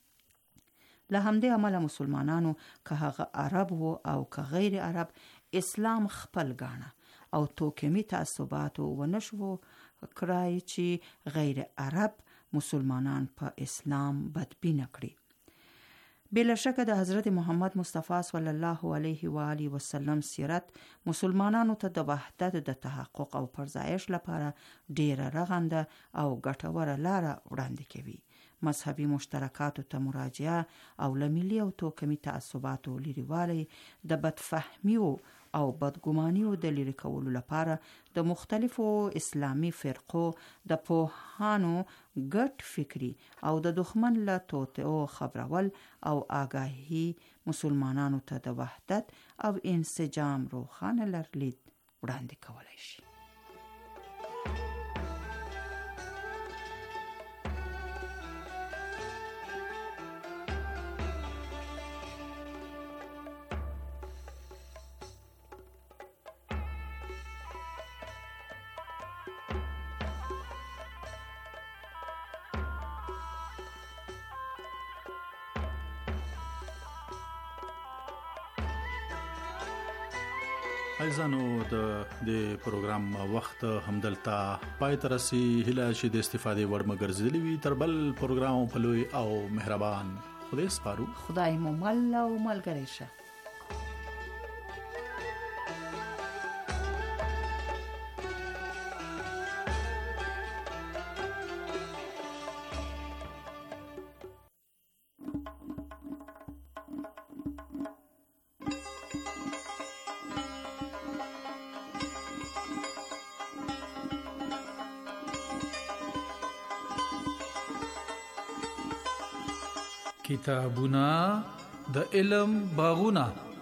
له همدې امله مسلمانانو که هغه عرب وو او که غیر عرب اسلام خپل ګاڼه او توکمي تعصباتو ونشو کړای چې غیر عرب مسلمانان په اسلام بدبینه کړي. بلا شک د حضرت محمد مصطفی صلی الله علیه و آله وسلم سیرت مسلمانانو ته د وحدت د تحقق او پرځایش لپاره ډیره رغنده او ګټوره لاره وړاندې کوي. مذهبي مشترکاتو ته مراجعه او له ملي او توکمي تعصباتو لرېوالی د بدفهمیو او بدګمانیو د لرې کولو لپاره د مختلفو اسلامي فرقو د پوهانو ګډ فکری او د دښمن له توطئو خبرول او آگاهی مسلمانانو ته د وحدت او انسجام روښانه لرلید وړاندې کولی شي. ایزانو د د پروګرام وخت همدلته پای تر رسي هله چې د استفادې وړ مګرځلې وي تر بل پروګرام په لوی او مهربان خدای سپارو. خدای مو مل او ملګری شه. کتابونه د علم باغونه.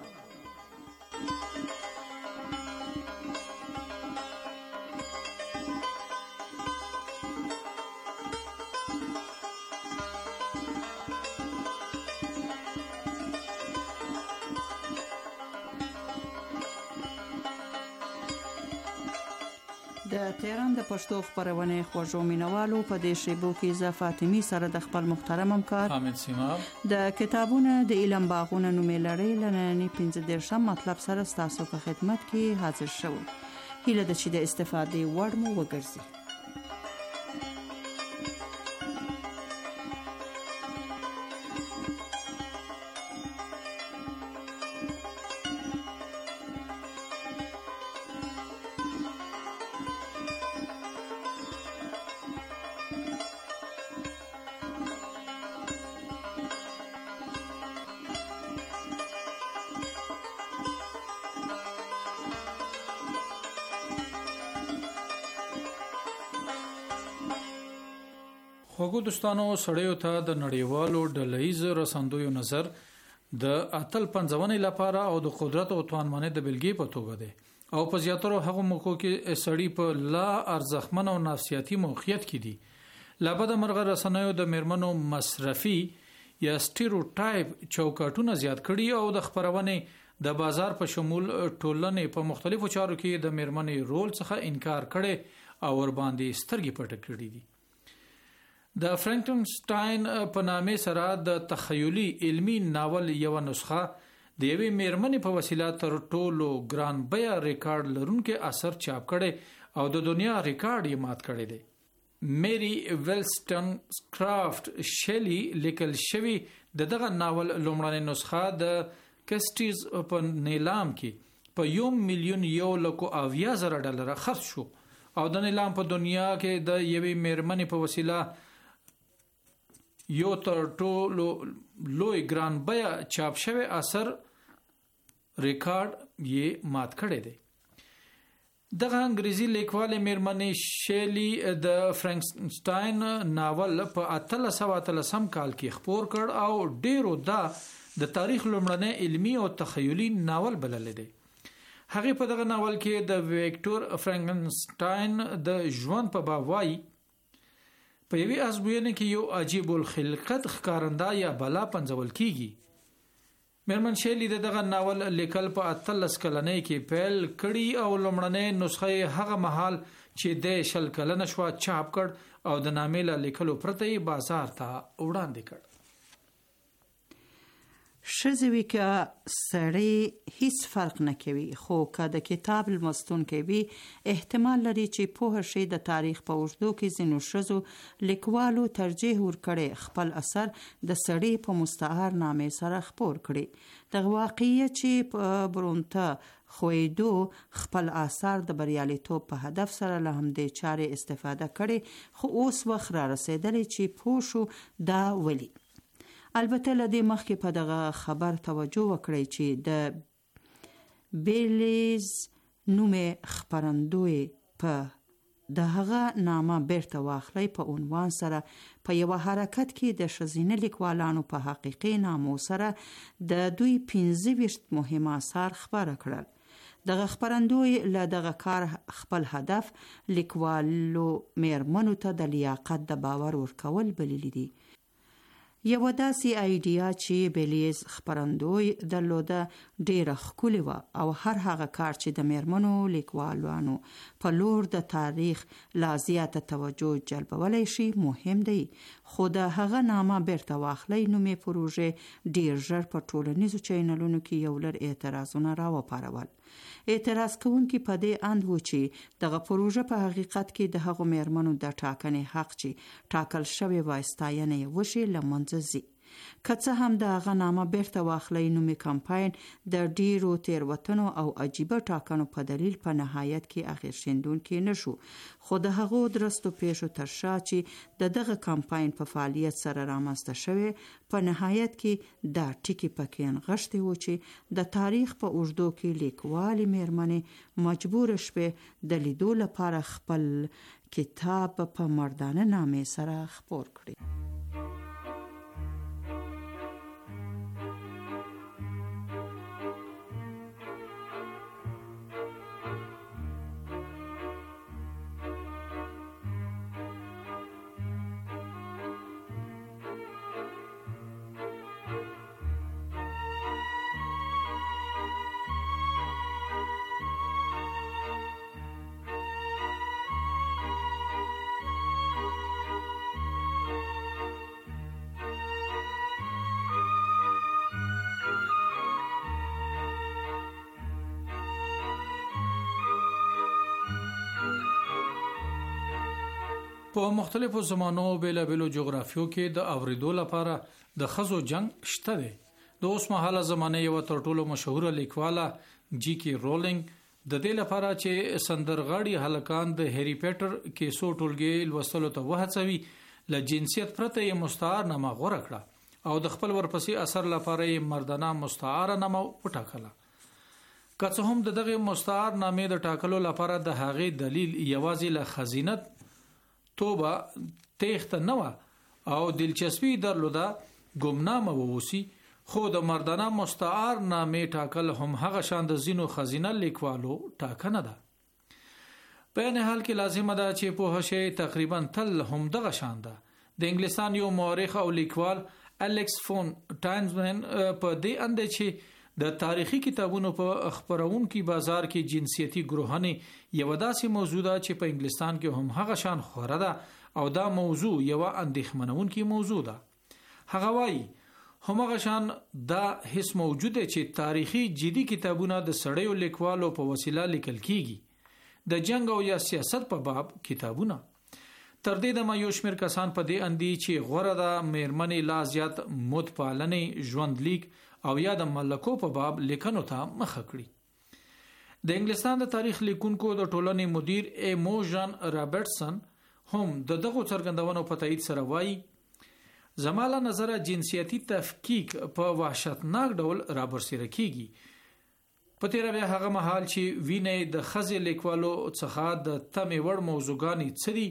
د تهران د پښتو خبرونه خوږو مینوالو په دې شیبو کې ز فاطمی سره د خپل محترم همکار حامد سیماب د کتابونه د علم باغونه نومې لړۍ لننې پنځه دیرشم مطلب سره ستاسو په خدمت کې حاضر شوم. هیله ده چې د استفادې وړ مو وګرځي. خوږو دوستانو، سړیو ته د نړیوالو ډلهیز رسندویو نظر د اتل پنځونې لپاره او د قدرت او توانمنۍ د بلګې په توګه دی او په زیاترو هغو موقعو کې سړی په لا ارزښتمن او نفسیاتي موقعیت کې دي. لابد مرغه رسنیو د میرمنو مصرفي یا سټیریوټایپ چوکاټونه زیات کړي او د خبرونه د بازار په شمول ټولنې په مختلفو چارو کې د میرمنې رول څخه انکار کړي او ور باندې سترګې پټ کړې دي. د فرانکنشتاین په نامه سره د تخیلي علمی ناول یو نسخه د یوې میرمنې په وسیله تر ټولو ګران بیه ریکارډ لرونکي اثر چاپ کړي او د دنیا ریکارډ یې مات کړی دی. میری ویلسټنکرافټ شیلی لیکل شوی د دغه ناول لومړنۍ نسخه د کسټیز په نیلام کې په یو میلیون یو لکو اویا زره ډالر خرڅ شو او د نیلام په دنیا کې د یوې میرمنې په وسیله یو تر ټولو لوی ګران بیه چاپ شوی اثر ریکارډ یې مات کړی دی. دغه انګریزي لیکوال میرمنې شیلی د فرانکنشتاین ناول په اتلس سوه اتلسم کال کې خپور کړ او ډیرو دا د تاریخ لومړنی علمی او تخیلي ناول بلل دی. هغه په دغه ناول کې د ویکټور فرانکنشتاین د ژوند په باب وایي په یوې ازموینه کې یو عجیب الخلقت ښکارنده یا بلا پنځول کیږي. میرمن شیلی دغه ناول لیکل په اتلس کلنۍ کې پیل کړي او لومړنۍ نسخه هغه مهال چې د شل کلنه شو چاپ کړ او د نامې له لیکلو پرته یې بازار ته وړاندې کړ. ښځې که سړی هیڅ فرق نه کوي خو که د کتاب لمستونکی وي احتمال لري چې پوه شي د تاریخ په اوږدو کې ځینو ښځو لیکوالو ترجیح ورکړی خپل اثر د سړي په مستعار نامې سره خپور کړي. دغه واقعیت چې په برونته خویدو خپل آثار د بریالیتوب په هدف سره له همدې چارې استفاده کړي خو اوس وخت را رسیدلی چې پوه شو دا ولې. البته لدې مخکې په دغه خبر توجه وکړئ چې د بیلیز نومې خپرندوی په د هغه نامه بیرته واخلئ په عنوان سره په یوه حرکت کې د ښځینه لیکوالانو په حقیقي نامو سره د دوی پنځه ویشت مهم آثار خپاره کړل. دغه خپرندوی له دغه کار خپل هدف لیکوالو میرمنو ته د لیاقت د باور ورکول بللی دي. یو داسې ایډیا چې بیلیز خپرندوی درلوده ډیره ښکلې وه او هر هغه کار چې د میرمنو لیکوالانو په لور د تاریخ لا زیاته توجه جلبولی شي مهم دی. خو د هغه نامه بیرته واخلئ نومې پروژې ډیر ژر په ټولنیزو چینلونو کې یو لړ اعتراضونه راوپارول. اعتراض کوونکي په دې اند و چې دغه پروژه په حقیقت کې د هغو میرمنو د ټاکنې حق چې ټاکل شوی وای ستاینه یې وشي له منځه ځي. که څه هم د هغه نامه بیرته واخلئ نومې کمپاین د ډیرو تیروتنو او عجیبه ټاکنو په دلیل په نهایت کې اغېز ښندونکی نه شو. خو د هغو درستو پیښو تر شا چې د دغه کمپاین په فعالیت سره رامنځته شوی په نهایت کې دا ټکي پکې نغښتي وو چې د تاریخ په اوږدو کې لیکوالې میرمنې مجبور شوې د لیدو لپاره خپل کتاب په مردانه نامې سره خپور کړي. په مختلفو زمانو بیلابیلو جغرافیو کې د اوریدو لپاره د ښځو جنگ شته دی. د اوس مهاله زمانه یو تر ټولو مشهوره لیکواله جی کی رولینګ د دې لپاره چې سندرغاړي هلکان د هری پټر کیسو ټولګي لوستلو ته وهڅوي ل جنسیت پرته یې مستعار نامه غوړه کړه او د خپل ورپسې اثر لپاره یې مردانه مستعار نامه وټاکله. که څه هم د دغه مستعار نامې د ټاکلو لپاره د هغې دلیل یوازې له خزینت توبه تیخت نه او دلچسپي درلوده ګمنامه ووسی، خو د مردانه مستعار نامې ټاکل هم هغه شان د زینو خزینه لیکوالو ټاکنه ده. په نه حال کې لازمه ده چې په هشه تقریبا تل هم دغه شان ده. د انګلیسان یو مورخ او لیکوال الیکس فون ټاینزمن په دې اند چې د تاریخي کتابونو په خبرونکو بازار کې جنسيتي ګروهانه یو داسې موضوع ده چې په انګلستان کې هم هغه شان خوره ده او دا موضوع یو اندېښمنونکې موضوع ده. هغه وایي همغه شان دا هیڅ موجوده چې تاریخي جدي کتابونه د سړیو لیکوالو په وسیله لیکل کیږي د جنگ او یا سیاست په باب کتابونه. تر دې د مایو شمیر کسان په دې اندي چې غوړه د میرمنې لا زیات مت پالنې ژوند لیک او یا د ملکو په باب لیکنو ته مخه کړی. د انګلستان د تاریخ لیکونکو د ټولنې مدیر ایموژن رابرټسن هم د دغه څرګندونو په تایید سره وایي زماله نظر جنسیتي تفکیک په وحشتناک ډول رابرسېره کیږي. په تیر بیا هغه مهال چې وینې د خزې لیکوالو څخه د تمې وړ موضوعګانی څري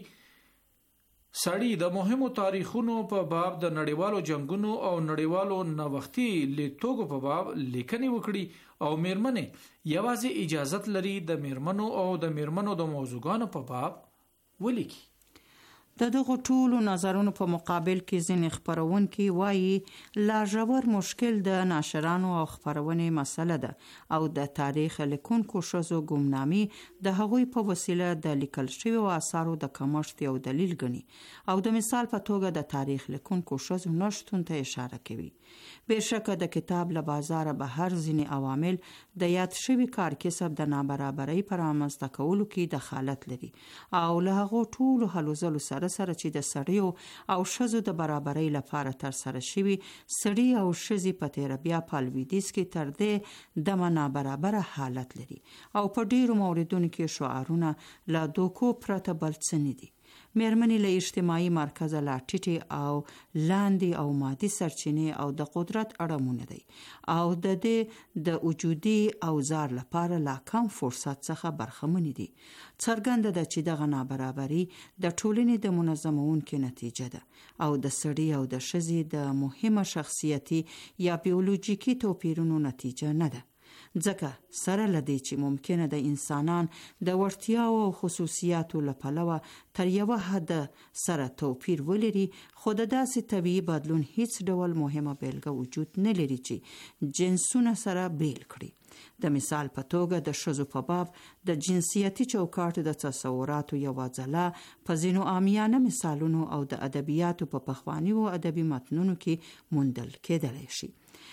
سړی د مهمو تاریخونو په باب د نړیوالو جنگونو او نړیوالو نوښتي لیتوګو په باب لیکنې وکړي او میرمنې یوازې اجازت لري د میرمنو او د میرمنو د موضوعګانو په باب ولیکي. د دغه ټولو نظرونو په مقابل کې ځینې خبرونکي وایي لا ژور مشکل د ناشرانو او خبرونې مسله ده او د تاریخ لیکونکو ښځو ګمنامي د هغوی په وسیله د لیکل شویو آثارو د کمښت یو دلیل ګڼي او د مثال په توګه د تاریخ لیکونکو ښځو نشتون ته اشاره کوي. بېشکه د کتاب له بازاره بهر ځینې عوامل د یاد شوي کار کسب د نابرابرۍ پر رامنځته کولو کې دخالت لري او له هغو ټولو هلو ځلو سره سره چې د سړیو او ښځو د برابرۍ لپاره تر سره شوي سړي او ښځې په تیر بیا په لویدیځ کې تر دې دمه نابرابره حالت لري او په ډیرو موردونو کې شعارونه له دوکو پرته بل څه نه دي. میرمنې له اجتماعي مرکزه لا ټیټې او لاندې او مادي سرچینې او د قدرت اړمونه دي او د دې د وجودي اوزار لپاره لا کم فرصت څخه برخمن دي. څرګنده ده چې دغه نابرابري د ټولنې د منظمونکو نتیجه ده او د سړي او د ښځې د مهمه شخصیتي یا بیولوژیکي توپیرونو نتیجه نه ده. ځکه سره لدی چې ممکنه د انسانان د وړتیاو او خصوصیاتو له پلوه تر یوه حد سره توپیر ولري خو د داسې طبیعي بدلون هیڅ ډول مهمه بیلګه وجود نه لري چې جنسونه سره بیل کړي. د مثال په توګه د ښځو په باب د جنسیتي چوکاټ د تصوراتو یوه ځلا په ځینو عامیانه مثالونو او د ادبیاتو په پخوانیو ادبي متنونو کې موندل کېدلی شي.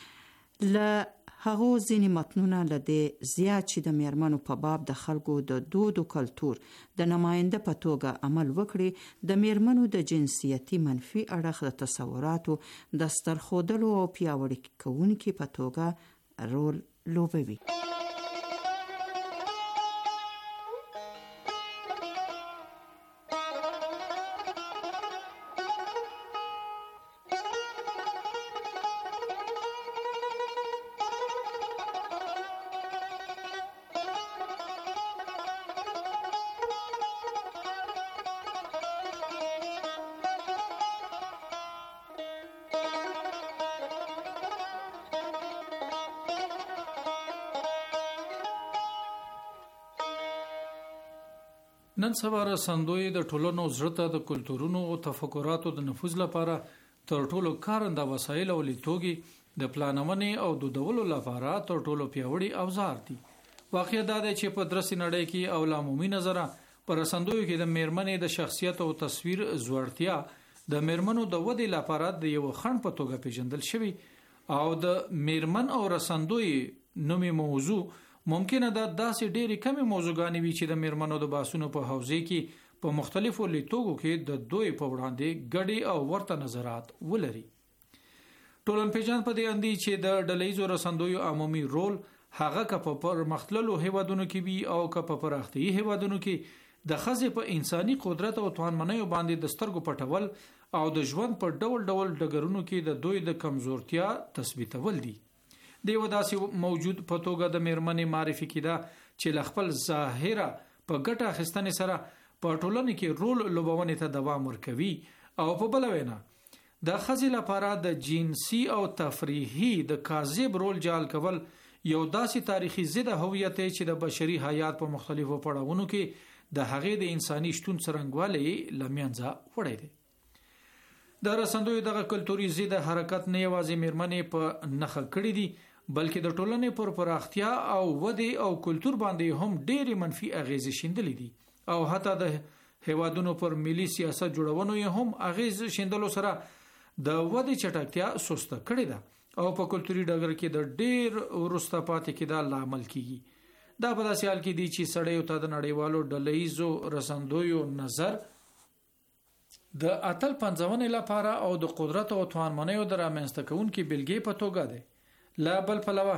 له هغه ځینې متنونه له دې زیات چې د میرمنو په باب د خلکو د دود او کلتور د نماینده په توګه عمل وکړي د میرمنو د جنسیتي منفي اړخ د تصوراتو د سترخودلو او پیاوړي کوونکي په توګه رول لوبوي. نن سبا رسندوی د ټولنو زړه د کلتورونو او تفکراتو د نفوذ لپاره تر ټولو کارنده وسایل او لیتوګي د پلانونې او د دولو لپاره تر ټولو پیوړی اوزار دي. واقعیت دا دی چې په درسي نړۍ کې او لامومي نظره پر رسندوی کې د میرمنې د شخصیت او تصویر زوړتیا د میرمنو د ودې لپاره د یو خنډ په توګه پیژندل شوی او د میرمن او رسندوی نومي موضوع ممکنه ده داسې ډېری کمی موضوعګانې وي چې د میرمنو د باسونو په حوزه کې په مختلفو لیتوګو کې د دوی په وړاندې ګډي او ورته نظرات ولري. ټولنپېژند په دې اندي چې د ډلهیزو رسندویو عمومي رول هغه که په پرمختللو هیوادونو کې وي او که په پراختیایي هیوادونو کې د ښځې په انساني قدرت او توانمنیو باندې د سترګو پټول او د ژوند په ډول ډول ډګرونو کې د دوی د کمزورتیا تثبیتول دي. د یو داسې موجود په توګه د میرمنې معرفي کیده چې ل خپل ظاهره په ګټه اخیستنې سره په ټولنه کې رول لوبونې ته دوام ورکوي او په بل وینا د ښځې لپاره د جنسي او تفریحي د کاذب رول جال کول یو داسې تاریخي ضد هویت چې د بشري حیات په مختلفو پړاوونو کې د هغې د انساني شتون څرنګوالي لمنځه وړي دي. د رسندوی دغه کلتوري ضد حرکت نه یوازې میرمنې په نخښه کړې دي بلکې د ټولنې پر پراختیا او ودی او کلچر باندې هم ډېری منفي اغیزې شیندلې دي او حتی د هیوادونو پر ملي سیاست جوړونو یې هم اغیز شیندلو سره د ودی چټکتیا سسته کړې ده او په کلتوري ډګر کې د ډېر ورسته پاتې کېدل لامل کیږي دا په داسې حال کې دي چې سړی ته د نړیوالو ډلهیزو رسندویو نظر د اتل پنځونې لپاره او د قدرت او توانمنیو د رامنځته کوونکې بلګې په توګه ده لا بل پلوه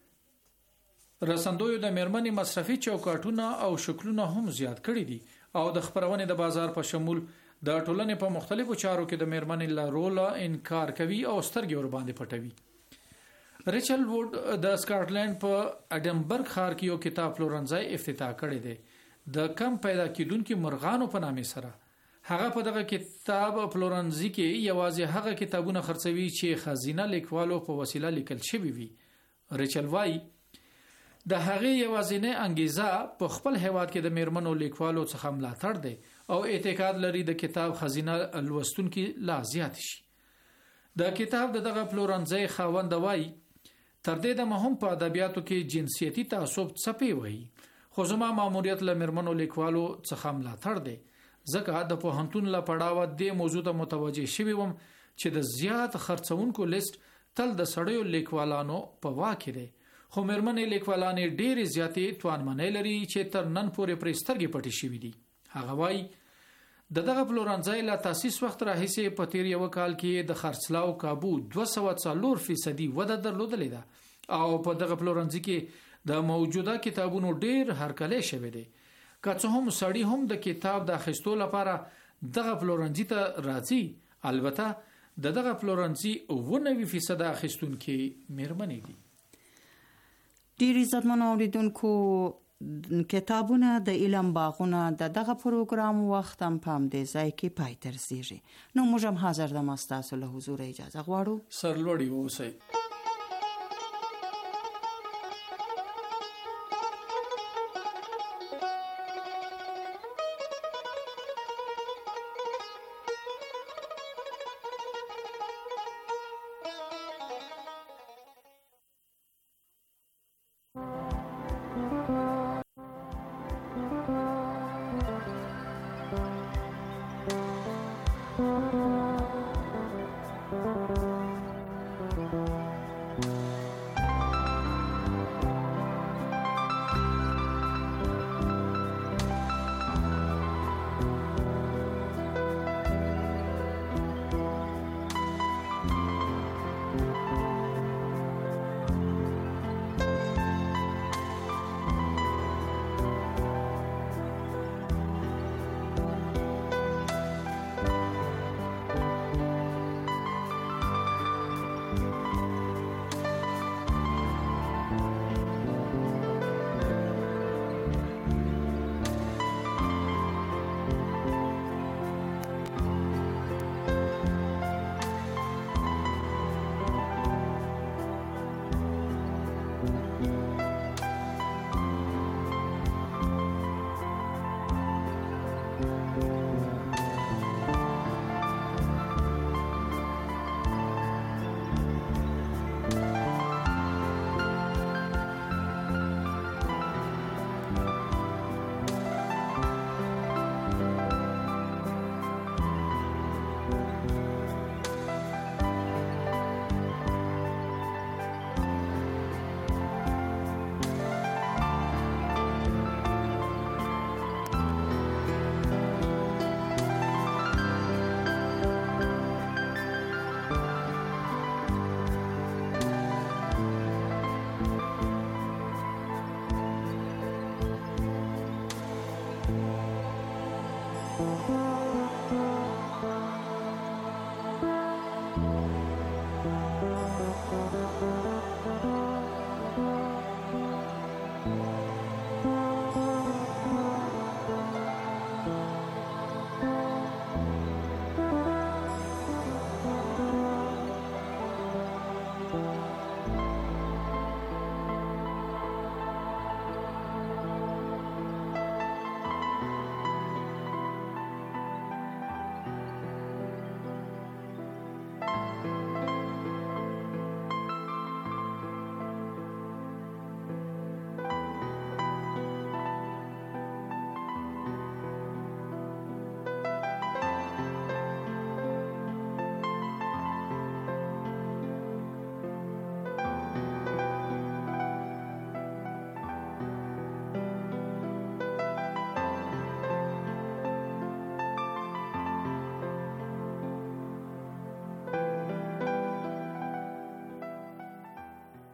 رسندویو د میرمنې مصرفي چوکاټونه او شکلونه هم زیات کړي دي او د خبرونې د بازار په شمول د ټولنې په مختلفو چارو کې د میرمنې له روله انکار کوي او سترګې ور باندې پټوي ریچل ووډ د سکاټلند په اډنبرګ ښار کې یو کتاب فلورنزای افتتاح کړی دی د کم پیدا کیدونکو مرغانو په نامه سره هغه په دغه کتاب فلورنزي کې یوازې هغه کتابونه خرڅوي چې خزینه لیکوالو په وسیله لیکل شوی وي ریچل وای د هغه یوازینه انګیزه په خپل هیواد کې د میرمنو لیکوالو څخه ملاتړ دی او اعتقاد لري د کتاب خزینه لوستونکو لا زیات شي د کتاب دغه فلورنزي خاوند وای تر دې د مهم په ادبیاتو کې جنسیتي تعصب څپې وای خو زما ماموریت له میرمنو لیکوالو څخه ملاتړ دی ځکه د پوهنتون له پړاوه د موضوع ته متوجه شوی وم چې د زیات خرڅونکو لیست تل د سړیو لیکوالانو په واکه دی خو میرمنې لیکوالانې ډېرې زیاتې توانمنۍ لري چې تر نن پورې پرې سترګې پټې شوې دي هغه وایي د دغه فلورنزای له تاسیس وخت راهیسې په تیر یو کال کې د خرڅلاو کابو دوه سوه څلور فیصدي وده درلودلې ده او په دغه فلورنزي کې د موجوده کتابونو ډېر هرکلی شوی دی که څه هم سړی هم د کتاب د اخیستو لپاره دغه فلورنزي ته راځي البته د دغه فلورنزي اوه نوي فیصد اخیستونکو میرمنې دي ډیر عزتمنو اوریدونکو کتابونه د علم باغونه د دغه پروګرام وخت هم په همدې ځای کې پای ته رسیږي نو موږ هم حاضر د مستاسو له حضور اجازه غواړو سرلوړي اوسئ